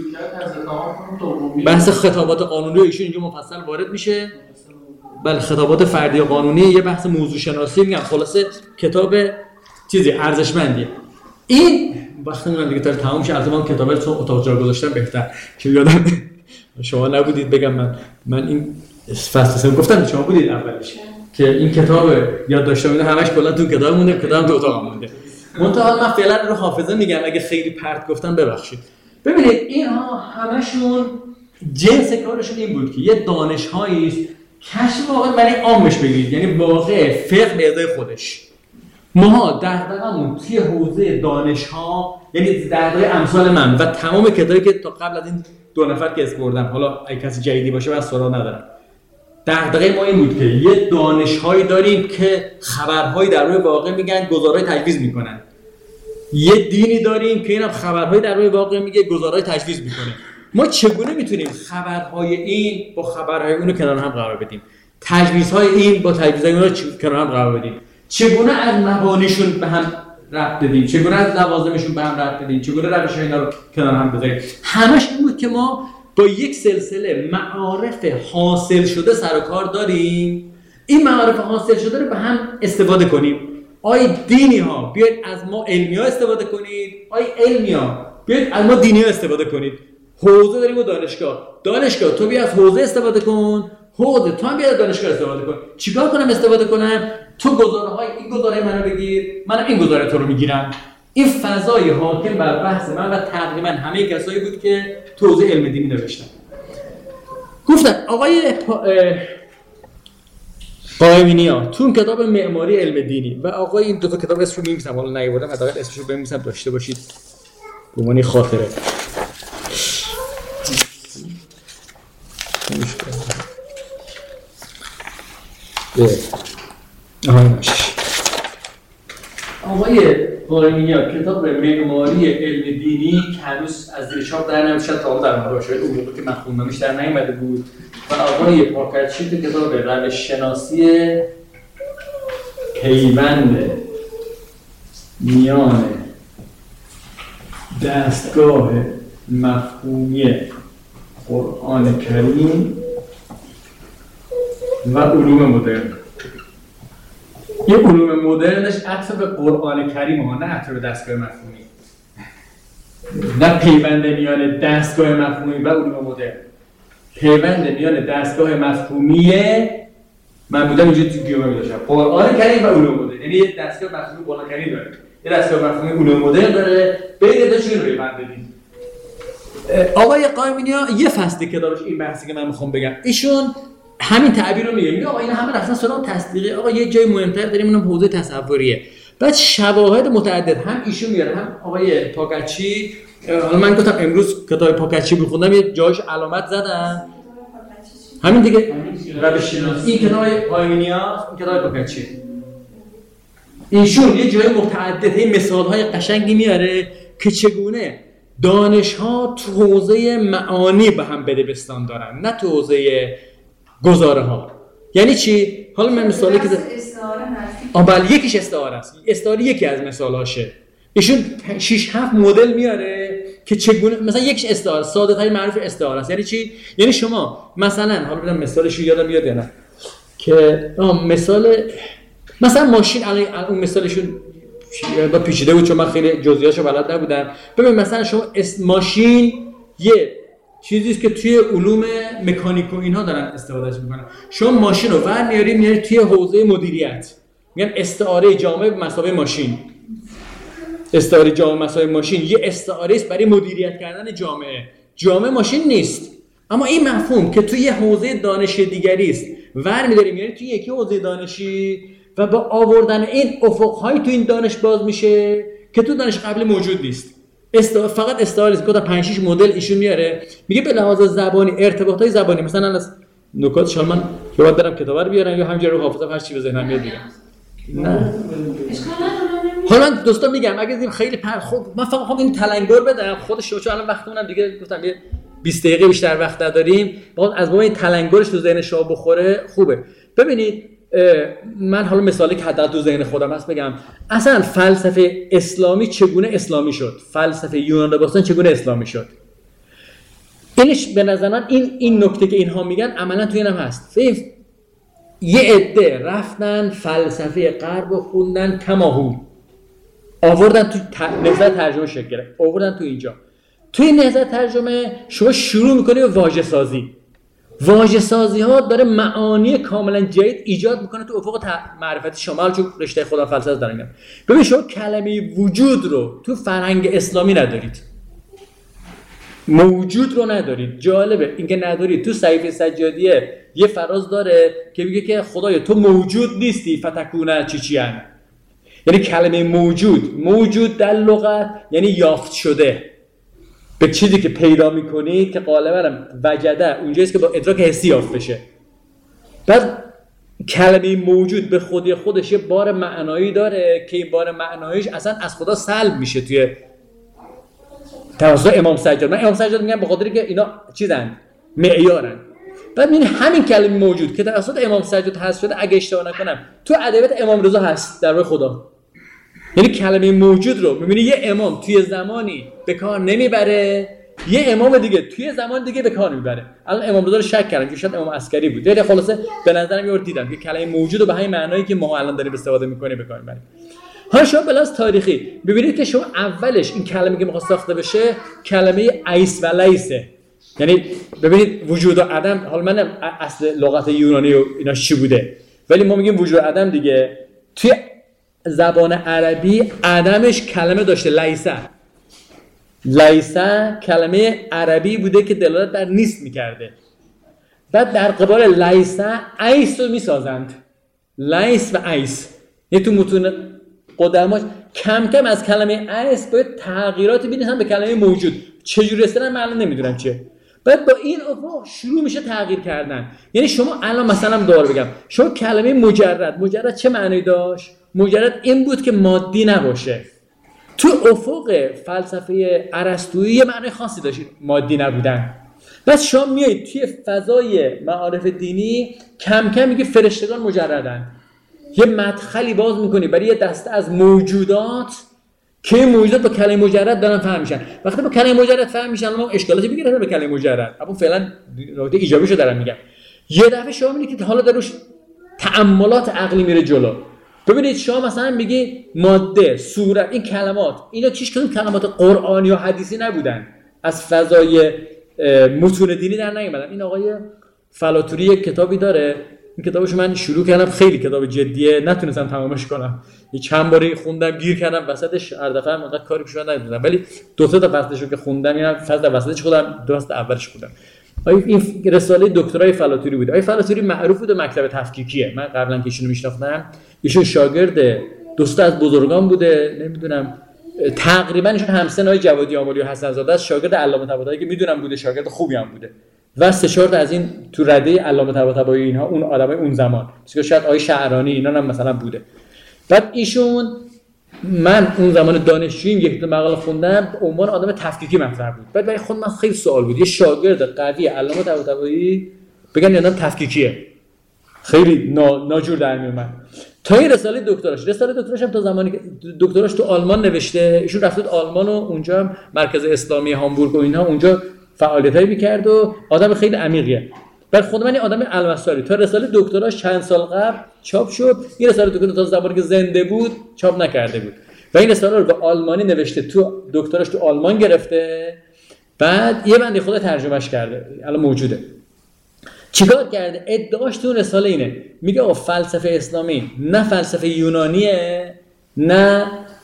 بحث خطابات قانونی ایشون اینجا مفصل وارد میشه. بله خطابات فردی و قانونی یه بحث موضوع شناسی میگم خلاصه کتاب چیزی ارزشمندیه. این وقتی من دیگه تمام شه البته من کتابا رو اتاق جا گذاشتم بهتر که یادم شما نبودید بگم من این فصل سوم گفتم شما بودید اولش که این کتاب یاد داشته بودم همش کلا تو کتاب مونده کتاب تو اتاق مونده. منتها من فعلا رو حافظه میگم اگه خیلی پرت گفتم ببخشید. ببینید اینها همشون جنس کارشون این بود که یه دانش‌هایی است کشف واقع برای عامش بگید یعنی واقع فقه به ادای خودش. ما دغدغمون توی حوزه دانش‌ها یعنی دغدغه امثال من و تمام کتابی که تا قبل از این دو نفر که اسم بردم حالا اگه کسی جدیدی باشه من سوال ندارم دغدغه ما این بود که یه دانش‌هایی داریم که خبرهایی در روی واقع میگن گزارهای تجویز میکنن. یه دینی داریم که اینم خبرهای در روی واقع میگه گزارهای تجویز میکنه. ما چگونه میتونیم خبرهای این با خبرهای اون رو کنار هم قرار بدیم؟ تجویزهای این با تجویزهای اون رو کنار هم قرار بدیم؟ چگونه از مبانیشون به هم ربط بدیم؟ چگونه از لوازمشون به هم ربط بدیم؟ چگونه روش‌های اینا رو کنار هم بذاریم؟ همش این بود که ما با یک سلسله معارف حاصل شده سر و کار داریم. این معارف حاصل شده رو به هم استفاده کنیم. آی دینی ها بیاید از ما علمی ها استفاده کنید، آی علمی ها بیاید از ما دینی ها استفاده کنید. حوزه داریم و دانشگاه تو بیا از حوزه استفاده کن، حوزه تو هم بیا از دانشگاه استفاده کن. چیکار کنم استفاده کنم؟ تو گزاره‌های این گزاره منو بگیر، من این گزاره تو رو میگیرم. این فضای حاکم بر بحث من و تقریبا همه کسایی بود که تو حوزه علم دینی نوشتن. گفتن آقای قائمینیا تو اون کتاب معماری علم دینی و آقای این دو تا کتاب اسمشو می‌نویسم حالا نیاوردم حداقل اسمشو بنویسم داشته باشید به عنوان خاطره. آقای قائمینیا کتاب معماری علم دینی که هنوز از زیر چاپ در نیامده شاید تا در مورد شاید اون موقع که من خوندمش در نیامده بود و آقای پاکرچی تو کتاب روش شناسی پیوند میان دستگاه مفهومی قرآن کریم و علوم مدرن. یه علوم مدرنش عطف به قرآن کریم ها نه عطف به دستگاه مفهومی، نه پیوند میان دستگاه مفهومی و علوم مدرن. پیوند میان دستگاه مفهومی من بودم اینجا تو گیومه داشتم قرآن کریم و علوم مدرن، یعنی یه دستگاه مفهومی قرآن کریم داره یه دستگاه مفهومی علوم مدرن داره. بین دو چیز رو پیوند بدیم. آقای قائمینیا یه فصل کتابش این بحثی که من میخوام بگم ایشون همین تعبیر رو میگه آقا اینا همه رفتن سراغ تصدیقی. آقا یه جای مهمتر داریم اونم حوزه تصوریه. بعد شواهد متعدد هم ایشون میاره هم آقای پاکچی. حالا من گفتم امروز کتاب پاکچی بخوندم یه جاش علامت زدم همین دیگه روش شناسی. این کتاب پایونیا، این کتاب پاکچی. ایشون یه جای متعدد مثال‌های قشنگی میاره که چگونه دانش‌ها تو حوزه معانی به هم بدبستان دارن، نه تو حوزه گزاره‌ها. یعنی چی؟ حالا من مثالی که بله یکیش استعاره است. استعاره یکی از مثال‌هاشه. ایشون 6-7 مدل میاره که چگونه، مثلا یکیش استعاره، ساده ترین معروف استعاره است. یعنی چی؟ یعنی شما مثلا حالا بدم مثالش رو یادم میاد نه که مثلا ماشین، الان اون مثالشون با پیچیده بود چون من خیلی جزئیاتشو بلد نبودم. ببین مثلا شما ماشین یه چیزی است که توی علوم مکانیک و اینها دارن استفادهش میکنن. شما ماشین رو میاری توی حوزه مدیریت، میگن استعاره جامع به مثابه ماشین. استعاره جامع مثابه ماشین یه استعاره است برای مدیریت کردن جامعه. جامعه ماشین نیست، اما این مفهوم که توی یه حوزه دانشی دیگری است میاری توی یکی حوزه دانشی و با آوردن این افق‌های تو این دانش باز میشه که تو دانش قبلی موجود نیست. فقط استعاره است. گفتم 5-6 مدل ایشون میاره، میگه به لحاظ زبانی، ارتباطات زبانی، مثلا از نکات شما من که باید برم کتاب رو بیارم یا همینجوری رو حافظه هر چی به ذهنم میاد بگم. نه حالا من دوستان میگم اگه دیدیم خیلی خب من فقط خواهم این تلنگر بدم خودش رو، چون الان وقتمونم دیگه گفتم یه 20 دقیقه بیشتر وقت نداریم، باید از بابا این تلنگرش تو ذهن شما بخوره خوبه. ببینید من حالا مثالی که حداقل تو ذهن خودم هست بگم، اصلا فلسفه اسلامی چگونه اسلامی شد، فلسفه یونان باستان چگونه اسلامی شد. اینش به نظر من این نکته که اینها میگن عملا تو اینم هست. یه عده رفتن فلسفه غرب رو خوندن کماهو، آوردن تو نهضت ترجمه شکل گرفت، آوردن تو اینجا. توی نهضت ترجمه شما شروع میکنی به واژه سازی. واژه سازی ها داره معانی کاملا جدید ایجاد میکنه تو افق معرفتی شما، چون رشته خدا فلسفه دارن میگن. ببین شما کلمه وجود رو تو فرهنگ اسلامی ندارید، موجود رو ندارید. جالبه اینکه ندارید. تو صحیفه سجادیه یه فراز داره که میگه که خدایا تو موجود نیستی فتکونه چیچیان. یعنی کلمه موجود در لغت یعنی یافت شده، به چیزی که پیدا میکنید که غالبا وجده اونجاییست که با ادراک حسی یافت بشه. بعد کلمه موجود به خودی خودش یه بار معنایی داره که این بار معناییش اصلا از خدا سلب میشه توی توسط امام سجاد. من امام سجاد میگم به خاطری که اینا چیزن، معیارن. بعد این همین کلمه موجود که توسط امام سجاد حذف شده، اگه اشتباه نکنم تو ادبیات امام رضا هست در واقع خدا. یعنی کلمه موجود رو می‌بینی یه امام توی زمانی به کار نمیبره، یه امام دیگه توی زمان دیگه به کار میبره. الان امام رضا رو شک کردم که شاید امام عسکری بود. ولی خلاصه به نظرم یه دیدم که کلمه موجود رو به همین معنایی که ما الان داریم استفاده می‌کنیم به کار میبره. حالا شما به لحاظ تاریخی ببینید که شما اولش این کلمه که می‌خواد ساخته بشه کلمه ایس و لیسه. یعنی ببینید وجود و عدم، حالا من اصل لغت یونانی و اینا چی بوده، ولی ما میگیم وجود و عدم دیگه. توی زبان عربی عدمش کلمه داشته، لیسه کلمه عربی بوده که دلالت بر نیست میکرده. بعد در قبال لیسه ایس رو میسازند، لیس و ایس. یه تو متون قدماش کم کم از کلمه ایس باید تغییراتی بینیدن به کلمه موجود. چجوری رسیدن من الان نمیدونم چیه. بعد با این افق شروع میشه تغییر کردن. یعنی شما الان مثلا دوباره بگم، شما کلمه مجرد چه معنی داشت؟ مجرد این بود که مادی نباشه. تو افق فلسفه ارسطویی یه معنی خاصی داشت مادی نبودن. بس شما میایید توی فضای معارف دینی کم کم میگه فرشتگان مجردن. یه مدخلی باز میکنی برای یه دسته از موجودات که این موجودات با کلمه مجرد دارن فهم میشن. وقتی با کلمه مجرد فهم میشن ما اشکالاتی میگیرن به کلمه مجرد، اما فعلا نکته ایجابیشو دارم میگم. یه دفعه شما میبینید که حالا دروش تأملات عقلی میره جلو. ببینید شما مثلا میگی ماده، صورت، این کلمات اینا چیش کدوم کلمات قرآنی یا حدیثی نبودن، از فضای متون دینی در نیومدن. این آقای فلاتوری یک کتابی داره، این کتابشو من شروع کردم، خیلی کتاب جدیه، نتونستم تمامش کنم. یه چند باری خوندم گیر کردم وسطش، هر دفعه هم انقدر کاری پیش نمی‌اومد، ولی دو تا فصلشو که خوندم، اینا فصل وسطش خودم دو فصل اولش خوندم. این رساله دکترای فلاتوری بود. آقای فلاتوری معروف بود مکتب تفکیکیه. من قبلا که ایشونو میشناختم، ایشون شاگرد دوست از بزرگان بوده، نمیدونم تقریبا ایشون همسنای جوادی آملی و حسن زاده است، شاگرد علامه طباطبایی که میدونم بوده، شاگرد خوبی هم بوده و 3-4 تا از این تو رده علامه طباطبایی اینها اون آدمای اون زمان مثلا شاید آقای شعرانی اینا هم مثلا بوده. بعد ایشون من اون زمان دانشجوییم یک مقاله خوندم به عنوان آدم تفکیکی مطرح بود. بعد برای خود من خیلی سوال بود، یه شاگرد قوی علامه طباطبایی بگن آدم تفکیکیه، خیلی ناجور در میومد. تا این رساله دکتراش هم تا زمانی که دکتراش تو آلمان نوشته، ایشون رفت آلمان و اونجا هم مرکز اسلامی هامبورگ و اینها اونجا فعالیتایی می‌کرد و آدم خیلی عمیقیه. بعد خود من این آدم علم‌آسایی تا رساله دکتراش چند سال قبل چاپ شد، این رساله دکترا تا زمانی که زنده بود چاپ نکرده بود و این رساله رو به آلمانی نوشته، تو دکتراش تو آلمان گرفته، بعد یه بنده خدا ترجمهش کرده، الان موجوده. چیکار کرده؟ ادعاش تو رساله اینه، میگه آقا فلسفه اسلامی نه فلسفه یونانیه نه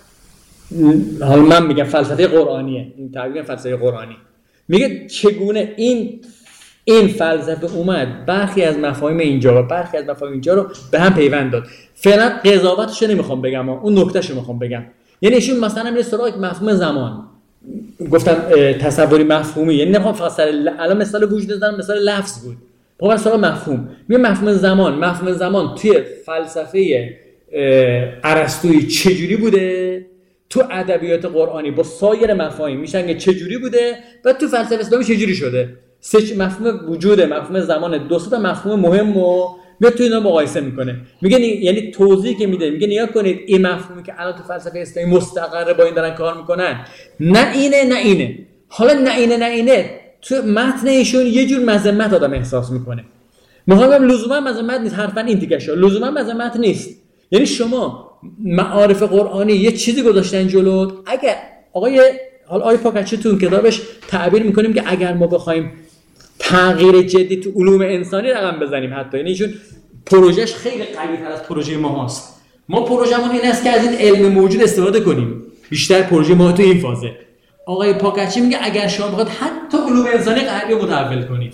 حالا من میگم فلسفه قرآنیه، این تعبیر فلسفه قرآنی. میگه چگونه این فلسفه اومد برخی از مفاهیم اینجا و برخی از مفاهیم اینجا رو به هم پیوند داد. فعلا قضاوتش نمیخوام بگم، اون نکتهشو میخوام بگم. یعنی ایشون مثلا میره سراغ مفهوم زمان، گفتم تصوری مفهومی، یعنی نمیخوام فقط سر الان مثال وجود دادن، مثال لفظ بود، با سراغ مفهوم. میگه مفهوم زمان توی فلسفه ارسطویی چجوری بوده، تو ادبیات قرآنی با سایر مفاهیم میشن چجوری بوده و تو فلسفه اسلامی چجوری شده. مفهوم وجود، مفهوم زمان، دو تا مفهوم مهمو میاد تو اینا مقایسه میکنه. میگه یعنی توضیحی که میده، میگه نگاه کنید این مفهومی که الان تو فلسفه اسلامی مستقره با این دارن کار میکنن، نه اینه. حالا نه اینه تو متن ایشون یه جور مذمت آدم احساس میکنه. میخوام لزوما مذمت نیست، حرفا این دیگه لزوما مذمت نیست. یعنی شما معارف قرآنی یه چیزی گذاشتن جلو، اگر آقای پاکچی تو کتابش تعبیر میکنیم که اگر ما بخوایم تغییر جدی تو علوم انسانی رقم بزنیم، حتی یعنی ایشون پروژهش خیلی قوی‌تر از پروژه ما هست. ما پروژمون این است که از این علم موجود استفاده کنیم، بیشتر پروژه ما تو این فازه. آقای پاکچی میگه اگر شما بخواید حتی علوم انسانی غربی متحول کنید،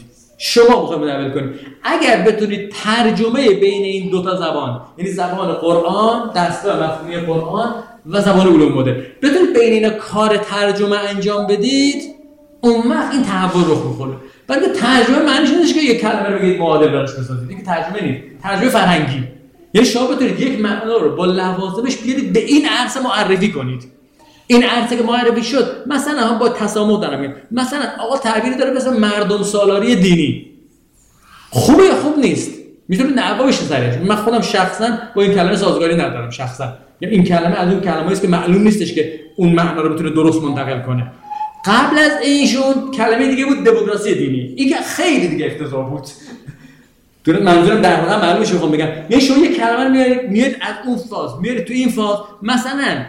اگر بتونید ترجمه بین این دو تا زبان، یعنی زبان قرآن، دستگاه مفهومی قرآن و زبان علوم مدرن، بتونید بین اینا کار ترجمه انجام بدید، اون وقت این تحول رخ می‌کنه. بلکه ترجمه معنیش نیست که یک کلمه رو بگید معادل براش بسازید، این ترجمه نیست، ترجمه فرهنگی. یعنی شما بتونید یک معنا رو با لوازمش بیارید به این عرصه معرفی کنید. این عرصه که معرفی شد، مثلا هم با تسامح دارم میگم، مثلا آقا تعبیری داره مثلا مردم سالاری دینی، خوبه یا خوب نیست، میتونه دعوا بشه سرش. من خودم شخصا با این کلمه سازگاری ندارم شخصا، یعنی این کلمه از اون کلمه‌ای است که معلوم نیستش که اون معنا رو بتونه درست منتقل کنه. قبل از اینشون کلمه دیگه بود، دموکراسی دینی، این که خیلی دیگه افتضاح بود. درست منظورم در واقع معلومه چی میخوام بگم. یعنی شما یک کلمه رو میارید از اون فاز میارید تو این فاز. مثلا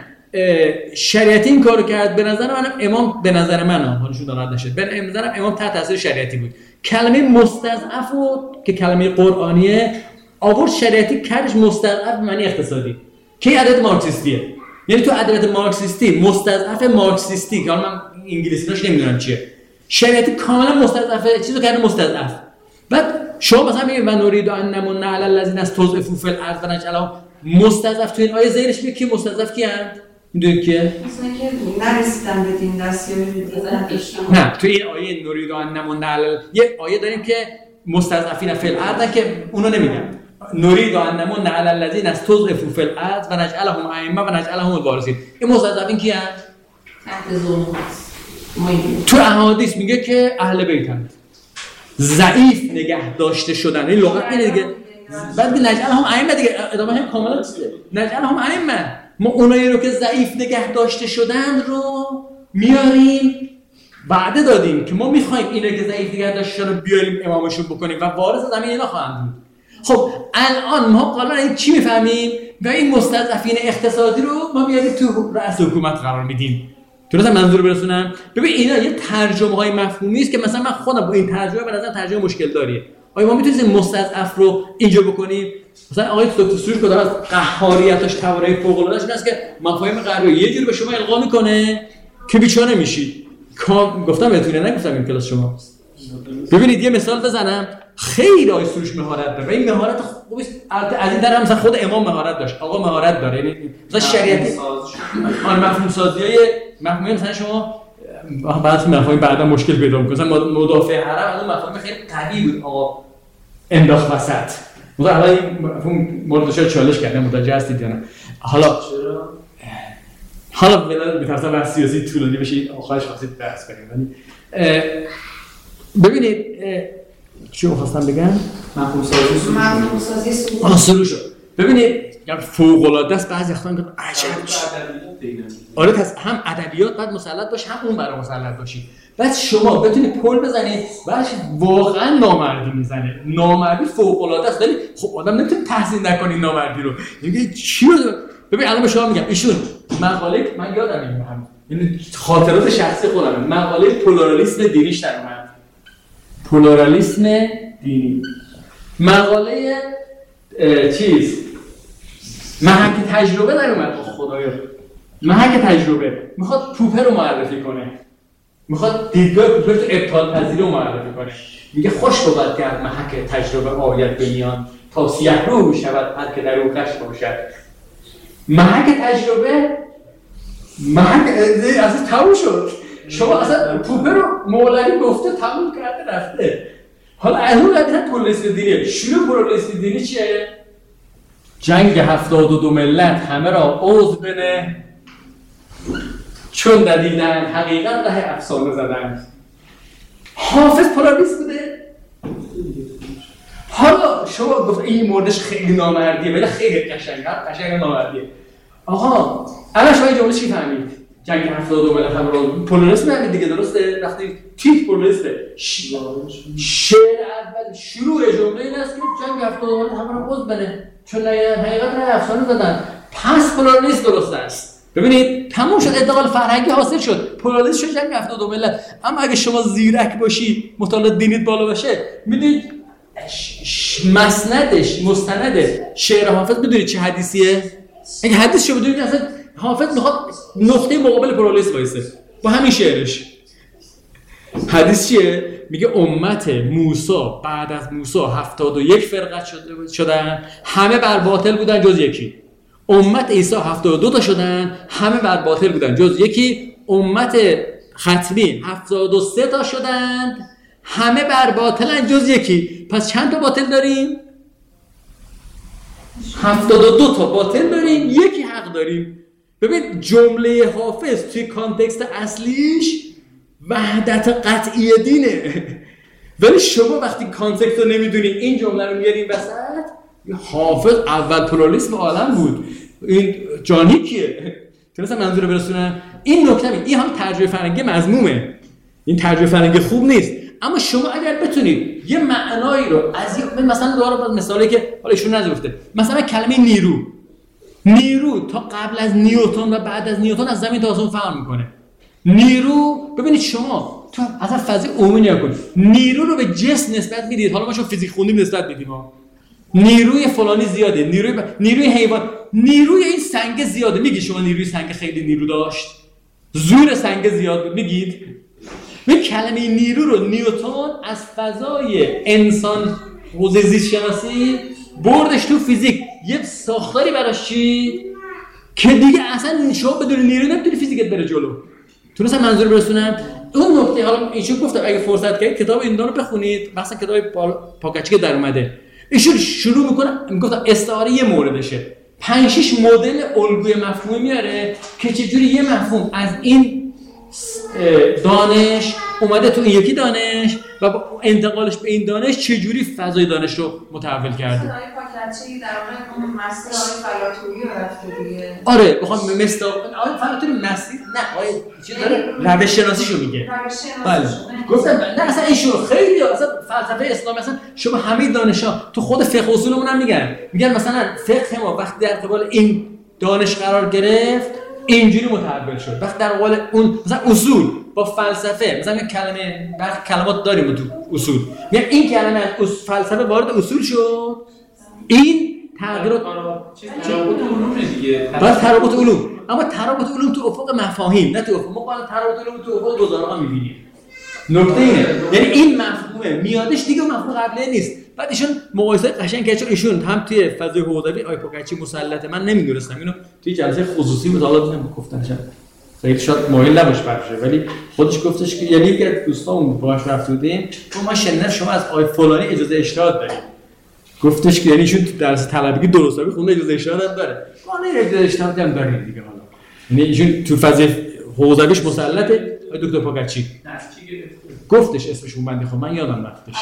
شریعتی این کارو کرد، به نظر من امام، به نظر من حالشون ناراحت نشه، به نظرم امام تحت تاثیر شریعتی بود. کلمه مستضعف که کلمه قرآنیه آورد شریعتی کردش مستضعف معنی اقتصادی که عدد مارکسیستیه. یعنی تو ادبیات مارکسیستی مستضعف مارکسیستی که من انگلیسیش نمیدونم چیه، شریعتی کاملا مستضعف چیزو کرده مستضعف. بعد شما مثلا میگید من نريد ان نمن علی الذین استضعفوا فی الارض و نجعلهم مستضعف، تو این آیه زیرش میگه کی مستضعف کیند؟ میدونید که مثلا که نرسیدن به دین دستیابی داشتن. نه تو این آیه نريد ان نمن علی، یه آیه داریم که مستضعفین فی الارض که اونو نمیگم، نريد ان نمن علی الذین استضعفوا فی الارض و نجعلهم ائمه و نجعلهم الوارثین. این مستضعفین کیند؟ تحت ظلم هست. تو احادیث میگه که اهل بیتند، ضعیف نگه داشته شدن، این لغت اینه دیگه. بعد نجعلهم ائمه دیگه، ادامه هم کاملا چیه، نجعلهم ائمه، ما اونایی رو که ضعیف نگه داشته شدن رو میاریم، وعده دادیم که ما میخوایم اینایی که ضعیف نگه داشته شدن رو بیاریم امامشون بکنیم و وارث زمین اینا خواهند بود. خب الان ما قالا این چی میفهمیم؟ و این مستضعفین اقتصادی رو ما میاریم تو رأس حکومت قرار میدیم. درسته منظور برسونم؟ ببین اینا یه ترجمه‌های مفهومی است که مثلا من خودم با این ترجمه به نظر ترجمه مشکل داریه. آیا ما میتونیم مستضعف رو اینجا بکنیم؟ مثلا آقای دکتر سروش کدام از قهاریتش توانایی فوق‌العاده‌اش این است که مفاهیم غربی یه جوری به شما القا میکنه که بیچاره میشید. گفتم بهتون، نگفتم این کلاس شما ببینید یه مثال بزنم، خیلی آقای سروش مهارت داره و این مهارت خوبی است. از این در هم مثلا خود امام مهارت داشت، آقا مهارت داره. یعنی مثلا شریعتی مفهوم سازیای مفهومی مثلا شما بعضی مفاهیم بعدا مشکل پیدا می‌کنه. مثلا مدافع حرم اون مفاهیم خیلی قوی بود، آقا انداخت وسط. مثلا الان این مفهوم مورد چالش کرده، متوجه هستید یا نه؟ حالا بلا می‌ترسم بحث سیاسی طولانی بشه، آخرش خواستید بحث کنیم. ولی ببینید چی خواستم بگم؟ مفهوم سازی سروش. ببینید یا فوق‌العاده است، بعضی وقتا میگن عجب. آره پس هم ادبیات بعد مسلط باشه، هم اون برای مسلط باشی. بعد شما بتونید پل بزنید، بعدش واقعا نامردی میزنه. نامردی فوق‌العاده است، ولی خب آدم نمیتونه تحسین نکنه نامردی رو. میگه چی رو ببین الان به شما میگم ایشون مقاله من یادم میاد، یعنی خاطرات شخصی خودم، مقاله پلورالیسم دینیش در اومد. پلورالیسم دینی، مقاله محک تجربه در اومد. خدایا محک تجربه میخواد پوپر رو معرفی کنه، میخواد دیدگاه پوپر تو ابطال پذیری رو معرفی کنه. میگه خوش بود که از محک تجربه آید به میان تا سیه رو شود هر که در او غش باشد. محک تجربه محک اصلا تموم شد. شما اصلا پوپر رو مولوی گفته تموم کرده رفته. حالا از اون قضیه پلورالیسم دینی، شروع پلورالیسم دینی چیه؟ جنگ 72 ملت همه را عضو بنه، چون ندیدن حقیقت ره افسانه زدن. حافظ پلورالیست بوده. حالا شما گفت این موردش خیلی نامردیه، ولی خیلی قشنگ نامردیه. آقا الان شما این جمله چی فهمید؟ جنگ 72 ملت همه را پلورالیسم نمید دیگه، درسته؟ وقتی تیپ پلورالیسته، شعر اول شروع جمله این است که جنگ 72 ملت همه را عضو بنه، چون حقیقت ره افسانه زدن. پس پلورالیسم درست است. ببینید تموم شد، انتقال فرهنگی حاصل شد، پلورالیسم شد جنگ 72 ملت. اما اگه شما زیرک باشی، مطالعات دینیت بالا باشه، میدونید مستند شعر حافظ بدونید چه حدیثیه؟ اگه حدیث شو بدونید اصلا حافظ میخواد نقطه مقابل پلورالیسم وایسه با همین شعرش. حدیث چیه؟ میگه امت موسی بعد از موسی 71 فرقه شدن، همه بر باطل بودن جز یکی. امت عیسی 72 تا شدن، همه بر باطل بودن جز یکی. امت ختمی 73 تا شدند، همه بر باطلن جز یکی. پس چند تا باطل داریم؟ 72 تا باطل داریم، یکی حق داریم. ببین جمله حافظ توی کانتکست اصلیش وحدت قطعی دینه، ولی شما وقتی کانتکست رو نمیدونی این جمله رو میاریم وسط. حافظ اول پلورالیسم عالم بود، این جانی کیه؟ که مثلا منظور برسونم این نکته این هم ترجمه فرنگی مذمومه، این ترجمه فرنگی خوب نیست. اما شما اگر بتونید یه معنایی رو از مثلا داره مثالی که حالا ایشون نذاشته، مثلا کلمه نیرو تا قبل از نیوتن و بعد از نیوتن از زمین تا آسمون فرق میکنه. نیرو ببینید شما تو اصلا فضای عمومی نگاه کنید، نیرو رو به جسم نسبت میدید. حالا ما چون فیزیک خوندیم نسبت میدیم نیروی فلانی زیاده، نیروی حیوان، نیروی این سنگ زیاده. میگی شما نیروی سنگ خیلی نیرو داشت، زور سنگ زیاد بود، میگید؟ این کلمه نیرو رو نیوتن از فضای انسان حوزه زیست شناسی بردش تو فیزیک، یه ساختاری براش چی که دیگه اصلا شما بدون نیرو نمیتونی فیزیکت بره جلو. تونستم منظور برسونم؟ اون نکته حالا ایشون گفتم اگه فرصت کردید کتاب این رو بخونید، مثلا کتاب پاکچی که در اومده ایشون شروع میکنه میگفتم استعاره یه موردشه، 5-6 مدل الگوی مفهومی میاره که چجوری یه مفهوم از این دانش اومده تو این یکی دانش و با انتقالش به این دانش چجوری فضای دانش رو متحول کرده. آقای پاکلچی در اون مسئله آقای فلاتوری رو رفته دیگه. آره بخوام مثل آقای فلاتوری مسئله نه آقای چی داره روش شناسیشو میگه. بله گفتم نه اصلا این شو خیلی اصلا فلسفه اسلام اصلا شما همه دانشا تو خود فقه اصولمون هم میگن مثلا فقه ما وقتی در قبال این دانش قرار گرفت اینجوری متحول شد. وقتی در قبال اون مثلا اصول با فلسفه مثلا کلمات داریم تو اصول، میگن این کلمه از فلسفه وارد اصول شد، این تغییرات ترابط علوم دیگه. بس ترابط علوم، اما ترابط علوم تو افق مفاهیم نه تو افق. ما بالا ترابط علوم تو افق گزاره‌ها می‌بینیم. نکته اینه، یعنی این مفهومه میادش دیگه مفهوم قبلی نیست. بعد ایشون مقایسه قشنگ کرد، چون ایشون هم توی فضای حوزوی آیپوکچی مسلطه، من نمیدونستم اینو توی جلسه خصوصی بود، حالا دیدم گفتنشم خیلی شاید مایل نباشه برشه، ولی خودش گفتش که یعنی یک از دوستامون باهاش رفته بودیم، ما شنر شما از آی فلانی اجازه اشتراک داریم. گفتش که یعنی ایشون تو درس طلبگی درستابی خونده اجازه اشتراک هم داره. ما نه اجازه اشتراک هم داریم دیگه. حالا یعنی ایشون تو فضای حوزویش مسلطه. دکتر پاکچی گفتش اسمشون بندی، خب من یادم رفتش.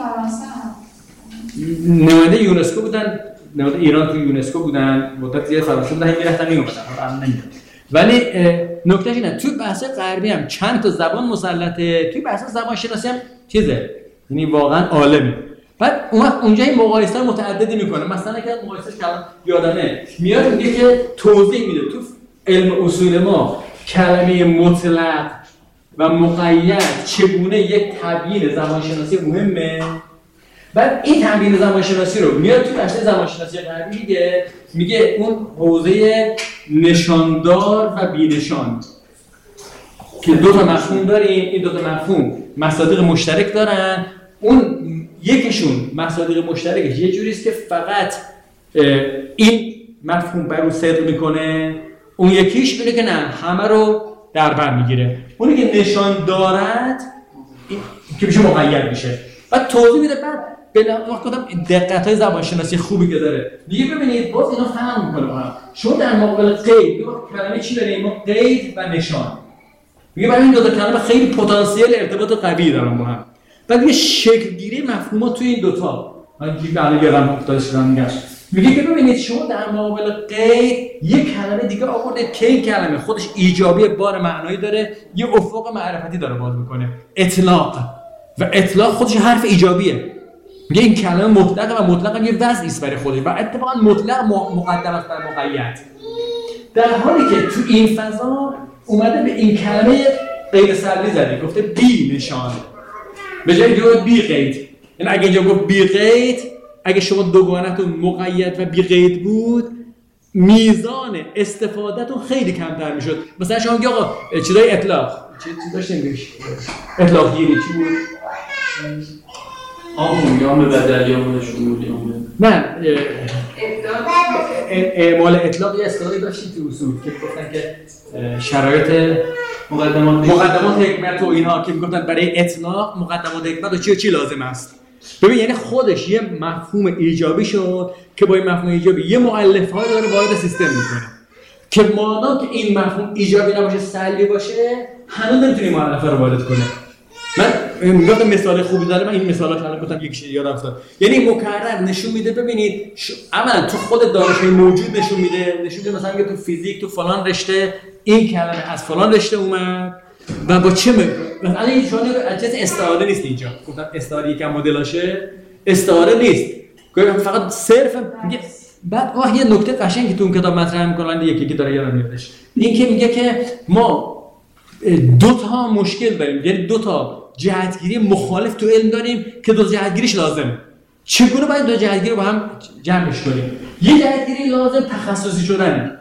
نماینده یونسکو بودن، نماینده ایران تو یونسکو بودن، مدت زیاد فرانسه بودن، میرفتن میومدن، حالا نمیدونم. ولی نکتهش اینه توی بحث غربی هم چند تا زبان مسلطه، توی بحث زبان شناسی هم چیزه، یعنی واقعا عالمه. بعد اونجا این مقایسه متعددی میکنه، مثلا که مقایسهش کلام یادمه میاد میگه که توضیح میده تو علم اصول ما کلمه مطلق و مقید چگونه یک تبیین زبانشناسی مهمه. بعد این تبیین زبانشناسی رو میاد تو بحث زبانشناسی غربی میگه اون حوزه نشاندار و بینشان که دو تا مفهوم داریم، این دو تا مفهوم مصادیق مشترک دارن. اون یکیشون مصادیق مشترکش یه جوری است که فقط این مفهوم بر اون صدق میکنه، اون یکیش اینه که نه همه رو در بر میگیره. اونی که نشان دارد که میشه مقید میشه. بعد توضیح میده، بعد وقت کدام دقت‌های زبانشناسی خوبی که داره. دیگه ببینید باز اینا فهم میکنه با هم. شما در مقابل قید کلمه چی داریم؟ ما قید و نشان. میگه برای این دو تا کلمه خیلی پتانسیل ارتباط قوی دارن با هم. بعد یه شکلگیری مفهومات توی این دوتا من دیگه الان یادم افتاد شدم میگم. میگه که ببینید شما در مقابل قید یک کلمه دیگه آورده که این کلمه خودش ایجابی بار معنایی داره، یه افق معرفتی داره باز میکنه، اطلاق. و اطلاق خودش حرف ایجابیه. میگه این کلمه مطلقه و مطلق یه وضعی است برای خودش و اتفاقا مطلق مقدم است بر مقید. در حالی که تو این فضا اومده به این کلمه غیر سلبی زده، گفته بی نشان به جای گفت بی قید. یعنی اگه اینجا گفت بی قید، اگه شما دوگانتون مقید و بی قید بود، میزان استفادهتون خیلی کمتر میشد. مثلا شما میگه آقا چیزای اطلاق چی داشتیم بهش؟ اطلاق گیری چی بود؟ آمون بدلی آمون شمولی آمون. نه اعمال اطلاق یه اصطلاحی داشتیم تو اصول که گفتن که شرایط مقدمات حکمت و اینها که میگفتن برای اطلاق مقدمات حکمت و چی لازم است. ببین یعنی خودش یه مفهوم ایجابی شد که با این مفهوم ایجابی یه مؤلفه‌ای داره وارد سیستم میکنه که مادام که این مفهوم ایجابی نباشه سلبی باشه هنوز نمیتونی مؤلفه رو وارد کنه. من میگم مثال خوبی داره، من این مثالا رو الان گفتم یکیش یادم افتاد. یعنی مکرر نشون میده ببینید عملاً تو خود دانش‌های موجود نشون میده مثلا میگه تو فیزیک تو فلان رشته این کلمه از فلان رشته اومد و با چه مثلا این شما چیز استعاره نیست اینجا. گفتم استعاره یکم مدلاشه، استعاره نیست. فقط صرف میگه. بعد یه نکته قشنگی تو اون کتاب مطرح می‌کنن یکی داره یادم میادش. این که میگه که ما دو تا مشکل داریم، یعنی دو تا جهتگیری مخالف تو علم داریم که دو جهتگیریش لازمه. چگونه باید دو جهتگیری رو با هم جمعش کنیم؟ یه جهتگیری لازم تخصصی شدنه.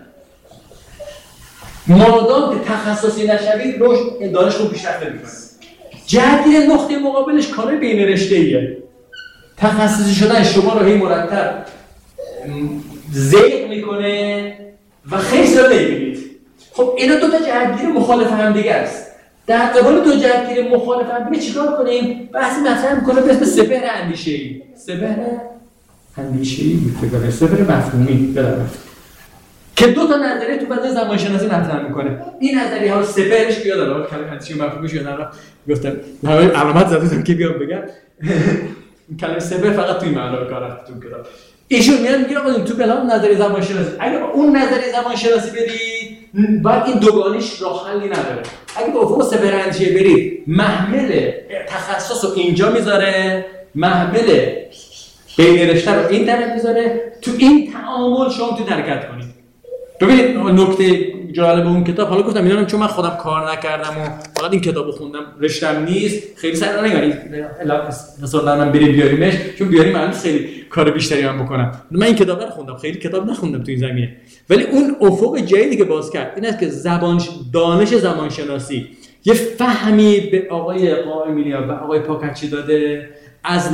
مادام که تخصصی نشوید دانش رو پیشرفت نمی‌کنه. جهتگیری نقطه مقابلش کار بین رشته‌ایه. تخصصی شدن شما رو هی مرتب ضیق میکنه و خیلی سال نمی‌بینید. خب اینا دو تا جهتگیری مخالف هم دیگه است. در قبال دو جهتگیری مخالف هم دیگه چیکار کنیم؟ بحثی مطرح می‌کنه به اسم سپهر اندیشه‌ای. سپهر اندیشه‌ای بود، سپهر مفهومی بدونید. که دو تا نظریه تو بعد زبانشناسی مطرح می‌کنه. این نظریه ها سپهرش بیاد الان کلمه اندیشه مفهومیش یادم رفت. گفتم علامت زدم که بیام بگم. کلمه سپهر فقط توی معنا به کار رفت تو کتاب. ایشون میگه آقا تو بلان نظریه زبانشناسی اگه اون نظریه زبانشناسی برید بعد این دوگانیش راه حلی نداره. اگه با افق سپهر اندیشه برید محمل تخصص رو اینجا میذاره، محمل بین رشته رو این طرف میذاره، تو این تعامل شما تو حرکت کنید. ببینید نکته جالب اون کتاب، حالا گفتم اینا چون من خودم کار نکردم و فقط این کتابو خوندم، رشتم نیست، خیلی سر نمیارید مثلا من بریم بیاریمش، چون بیاریم من خیلی کار بیشتری هم بکنم. من این کتاب رو خوندم، خیلی کتاب نخوندم تو این زمینه، ولی اون افق جدیدی که باز کرد این است که دانش زبانشناسی یه فهمی به آقای قائم‌نیا و آقای پاکچی داده از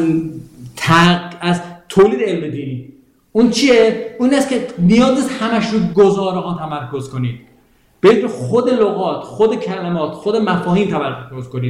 تولید علم دینی. اون چیه؟ اون است که نیاز همش رو گزاره ها تمرکز کنید. برید خود لغات، خود کلمات، خود مفاهیم تمرکز کنید.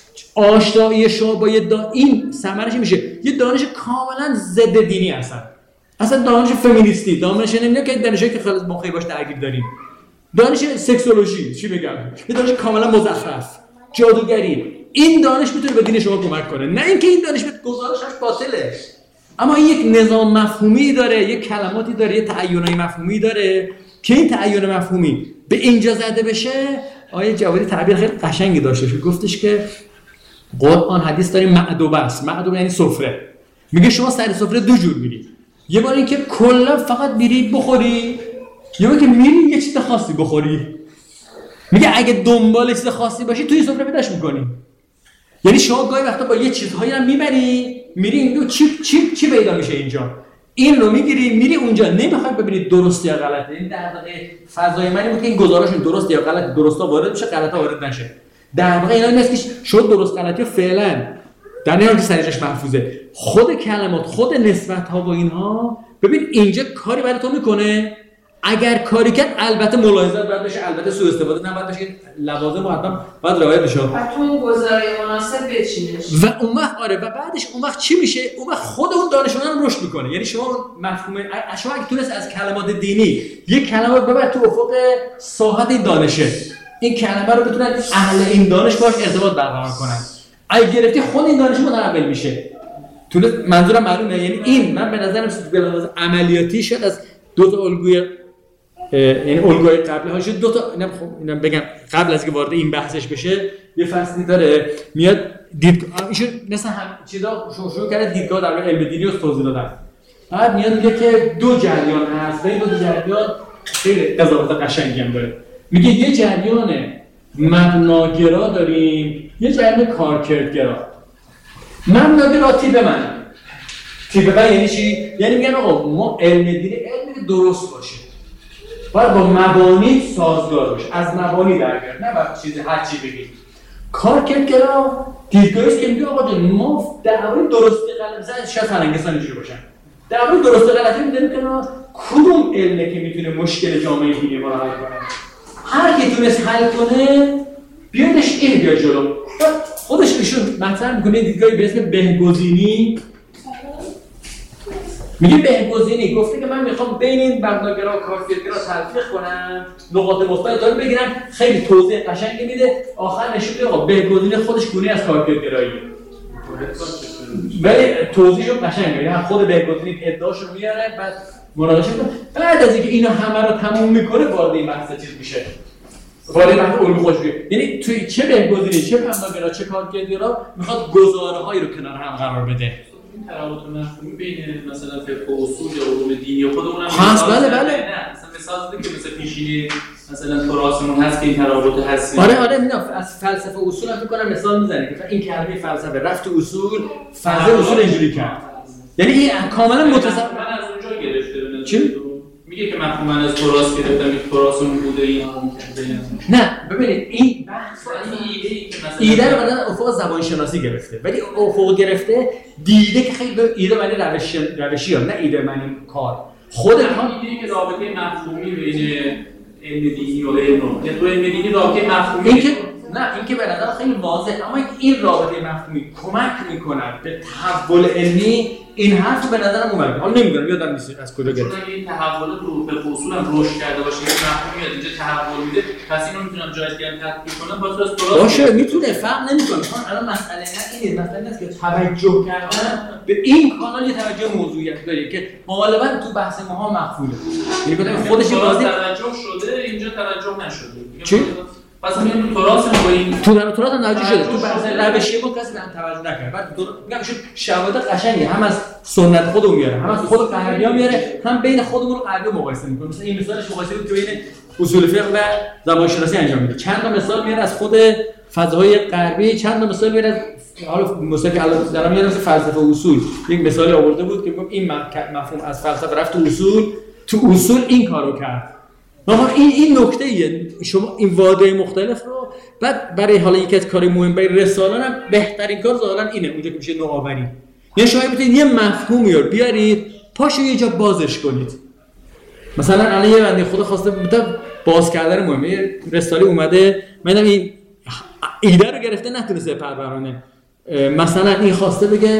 آشنایی شما با این ثمرش میشه یه دانش کاملا ضد دینی اصلا دانش فمینیستی، دانش نمیدونم که دانشی که خیلی ما خیلی باش درگیر داریم، دانش سکسولوژی، چی بگم، یه دانش کاملا مزخرف، جادوگری. این دانش میتونه به دین شما کمک کنه، نه اینکه این دانش گزارشش باطله. اما این یک نظام مفهومی داره، یک کلماتی داره، یک تعیینای مفهومی داره که این تعیین مفهومی به اینجا زده بشه. آیه جوادی تعبیر خیلی قشنگی داشتش، گفتش که قرآن حدیث داریم معدوبه است. معدوبه یعنی سفره. میگه شما سر سفره دو جور میری، یه بار اینکه کلا فقط میری بخوری، یه بار که میری یه چیز خاصی بخوری. میگه اگه دنبال چیز خاصی باشی توی سفره پیداش میکنی. یعنی شما گاهی وقتا با یه چیزهایی هم میبری، میری اینو چی پیدا میشه اینجا، این رو میگیری میری اونجا، نمیخوای ببینید درست یا غلطه. این در واقع فضای منی بود که این گزارشون درست یا غلط، درستا وارد بشه، غلطا وارد نشه. در واقع اینا نیست که شد درست غلطی رو فعلا در نهایت سریعش محفوظه. خود کلمات، خود نسبت ها و اینها، ببین اینجا کاری برای تو میکنه. اگر کاری کرد البته ملاحظات باید بشه، البته سوء استفاده نباید بشه، لوازم حتما باید رعایت بشه و تو گزاره مناسب بچینش. و اون وقت و بعدش اون وقت چی میشه؟ اون وقت خود اون دانشمند هم رشد میکنه. یعنی شما مفهوم شما اگه تونست از کلمات دینی یک کلمه ببر تو افق ساحت این دانشه، این کلمه رو بتونن اهل این دانش باش ارتباط برقرار کنن. اگه گرفتی خود این دانش متحول میشه. منظورم معلومه. یعنی این من به نظرم به لحاظ عملیاتی شد از دو تا الگوی، یعنی الگوی قبلی هاش دو تا، اینم بگم قبل از که وارد این بحثش بشه، یه فصلی داره میاد ایشون مثلا هم چیزا شروع کرده دیدگاه در علم دینی رو توضیح دادن. بعد میاد میگه که دو جریان هست، این دو جریان خیلی قضاوت قشنگی هم داره. میگه یه جریان مبناگرا داریم، یه جریان کارکردگرا. مبناگرا تیپ من یعنی چی؟ یعنی میگن آقا ما علم دینی علمی درست باشه، باید با مبانی سازگار باشه، از مبانی در بیاد، نه باید چیزی هر چی بگید. کارکردگرا دیدگاهی است که میگه آقا جان ما دعوای درستی غلط، شاید فرنگستان اینجوری باشن، دعوای درستی غلطی میدونیم که کدوم علمه که میتونه مشکل جامعه دینی ما رو حل کنه. هر کی تونست حل کنه بیادش این بیا جلو. خودش ایشون مطرح میکنه دیدگاهی به اسم بهگزینی. میگه بهگزینی گفته که من میخوام بین این مبناگرا و کارکردگرا تلفیق کنم، نقاط مثبت داره بگیرم، خیلی توضیح قشنگی میده، آخر نشون میده آقا بهگزینی خودش گونه از کارکردگراییه. ولی توضیحش قشنگه، یعنی خود بهگزینی ادعاشو میاره، بعد مناقشه میکنه، بعد از اینکه اینا همه رو تموم میکنه وارد این بحث چیز میشه. وارد بحث علوم خوشبینی. یعنی توی چه بهگزینی، چه مبناگرا، چه کارکردگرا میخواد گزاره‌هایی رو کنار هم قرار بده. این تراوت مفهومی بین مثلا فقه و اصول یا علوم دینی خودمون هم هست. بله نه مثلا زده که مثلا پیشینه مثلا تراثمون هست که این تراوت هست. آره میدونم از فلسفه اصول هم می‌کنم مثال میزنه که این کلمه فلسفه رفت اصول، فلسفه اصول اینجوری کرد. یعنی این کاملا متصل. من از اونجا گرفته. چی؟ میگه که مفهوم من از تراث گرفتم، این تراثمون بوده این نه ببینید این بحث ایده رو مثلا افق زبان شناسی گرفته، ولی افق گرفته دیده که خیلی ایده معنی روشی ها، نه ایده معنی کار. خود هم ایده که رابطه مفهومی بین علم دینی و علم دینی رابطه مفهومی این که به نظر خیلی واضحه، اما این رابطه مفهومی کمک میکنه به تحول علمی. این حرف به نظرم اومد، حالا نمیدونم یادم نیست از کجا گرفت. چون اگه این تحولات رو به اصول هم رشد کرده باشه، این مفهومی از اینجا تحول میده، پس اینو میتونم جای دیگه تطبیق کنم، باشه میتونه فرق نمیکنه. چون الان مسئله نه اینه، مسئله اینه که توجه کردن به این کانال یه توجه موضوعیت داره که غالبا تو بحث ماها مخفوله. یعنی خودش بازی توجه شده، اینجا توجه نشده. چی؟ پس میگم تو تراث با این تراث هم توجه شده، تو بحث روشی ما کسی به هم توجه نکرد. بعد میگم شد شواهد قشنگه، هم از سنت خودمون میاره، هم از خود غربی‌ها میاره، هم بین خودمون و غربی مقایسه میکنه. مثلا این مثالش مقایسه بود که بین اصول فقه و زبان شناسی انجام میده. چند تا مثال میاره از خود فضاهای غربی، چند تا مثال میاره از حالا مثلا که الان دارم میارم مثل فلسفه و اصول. یک مثالی آورده بود که میگم این مفهوم از فلسفه رفت تو اصول این کارو کرد. این نکته ایه. شما این واژه مختلف رو بعد برای حالا یکی از کارهای مهم برای رسالان هم بهترین کار ظاهرا اینه، اونجا که میشه نوآوری. یعنی شما بتونید یه مفهومی رو بیارید پاشو یه جا بازش کنید. مثلا الان یه بنده خدا خواسته باز کردن مهمه، یه رساله اومده من این ایده رو گرفته نتونسته پرورانه. مثلا این خواسته بگه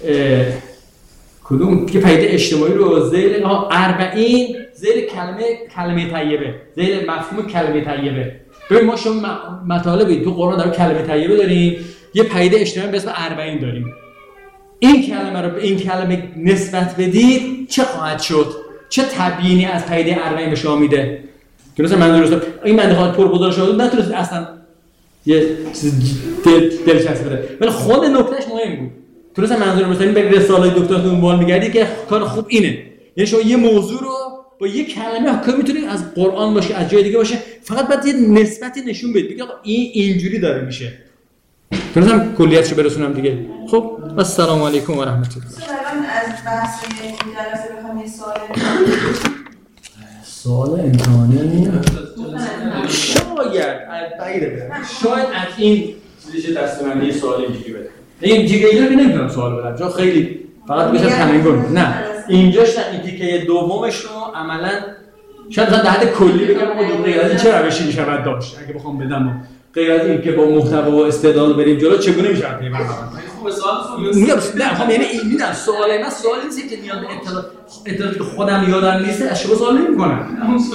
کدوم که پدیده اجتماعی رو ذیل 40 ذیل کلمه طیبه، ذیل مفهوم کلمه طیبه. ببین ما شما مطالبی تو قرآن داریم کلمه طیبه داریم، یه پدیده اجتماعی به اسم 40 داریم. این کلمه رو به این کلمه نسبت بدید چه خواهد شد؟ چه تبیینی از پدیده 40 به شما میده؟ که مثلا منظور این بنده خدا پرگزار شده نتونست اصلا یه چیز دلچسب بده، ولی خود نکتهش مهم بود. تو مثلا منظور مثلا به رساله دکترا دنبال می‌گردی که کار خوب اینه، یعنی شما یه موضوع رو با یه کلمه که میتونید از قرآن باشه از جای دیگه باشه فقط باید یه نسبتی نشون بدید، بگید آقا این اینجوری داره میشه. تو مثلا کلیتشو برسونم دیگه. خب السلام علیکم و رحمت الله. الان از بحث این جلسه بخوام یه سوال امتحانی شاید از این چیزی دستمندی یه سوال اینجوری بده. این دیگه اینجا که نمیتونم سوال بدم چون خیلی فقط بشه تمرین کنم. نه اینجاش نه، این تیکه دومش رو عملاً شاید مثلا در حد کلی بگم آقا غیر از این چه روشی میشه باید داشت اگه بخوام بدم، غیر از این که با محتوا و استدلال بریم جلو چگونه میشه پیوند دادن. خوبه سوالتون نه خب یعنی این میدونم سوال من سوالی نیست که نیاز به اطلاعاتی که خودم یادم نیست از شما سوال نمی‌کنم.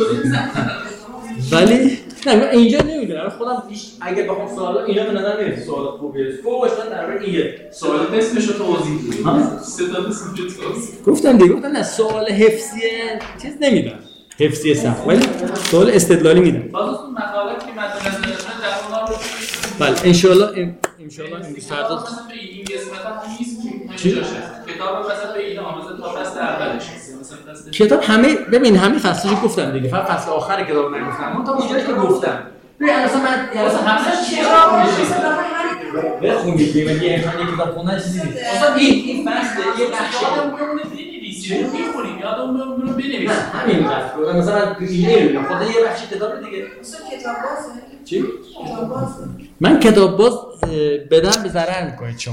ولی نه اینجا نمیدونم خودم اگه بخوام سوالا اینا به نظر نمیاد سوال خوبیه. فوقش درباره اینه سوال اسمش رو توضیح بدید. سه تا اسم گفتم دیگه، گفتم نه سوال حفظی چیز نمیدم، حفظی سخت، ولی سوال استدلالی میدم. باز اون مقالات که مد نظر داشتن در اونها رو بله ان شاء الله امروز فردا مثلا به این قسمت هم نیست که جاشه کتاب مثلا به این آموزه تا فصل اولش مثلا فصل کتاب همه ببین همه فصلش گفتم دیگه، فقط فصل آخر کتاب نگفتم. من تا اونجایی که گفتم ببین اصلا من مثلا همش چرا میشه بخونید ببین یه امکانی کتاب خوندن چیزی نیست. اصلا این فصل یه بخش یادمون بنویسید میخونیم یادمون رو بنویسید همین قصد مثلا ایده میگم خدا یه بخش کتاب دیگه کتاب بازه چی کتاب بازه من کتاب باز بدم به ضرر میکنه.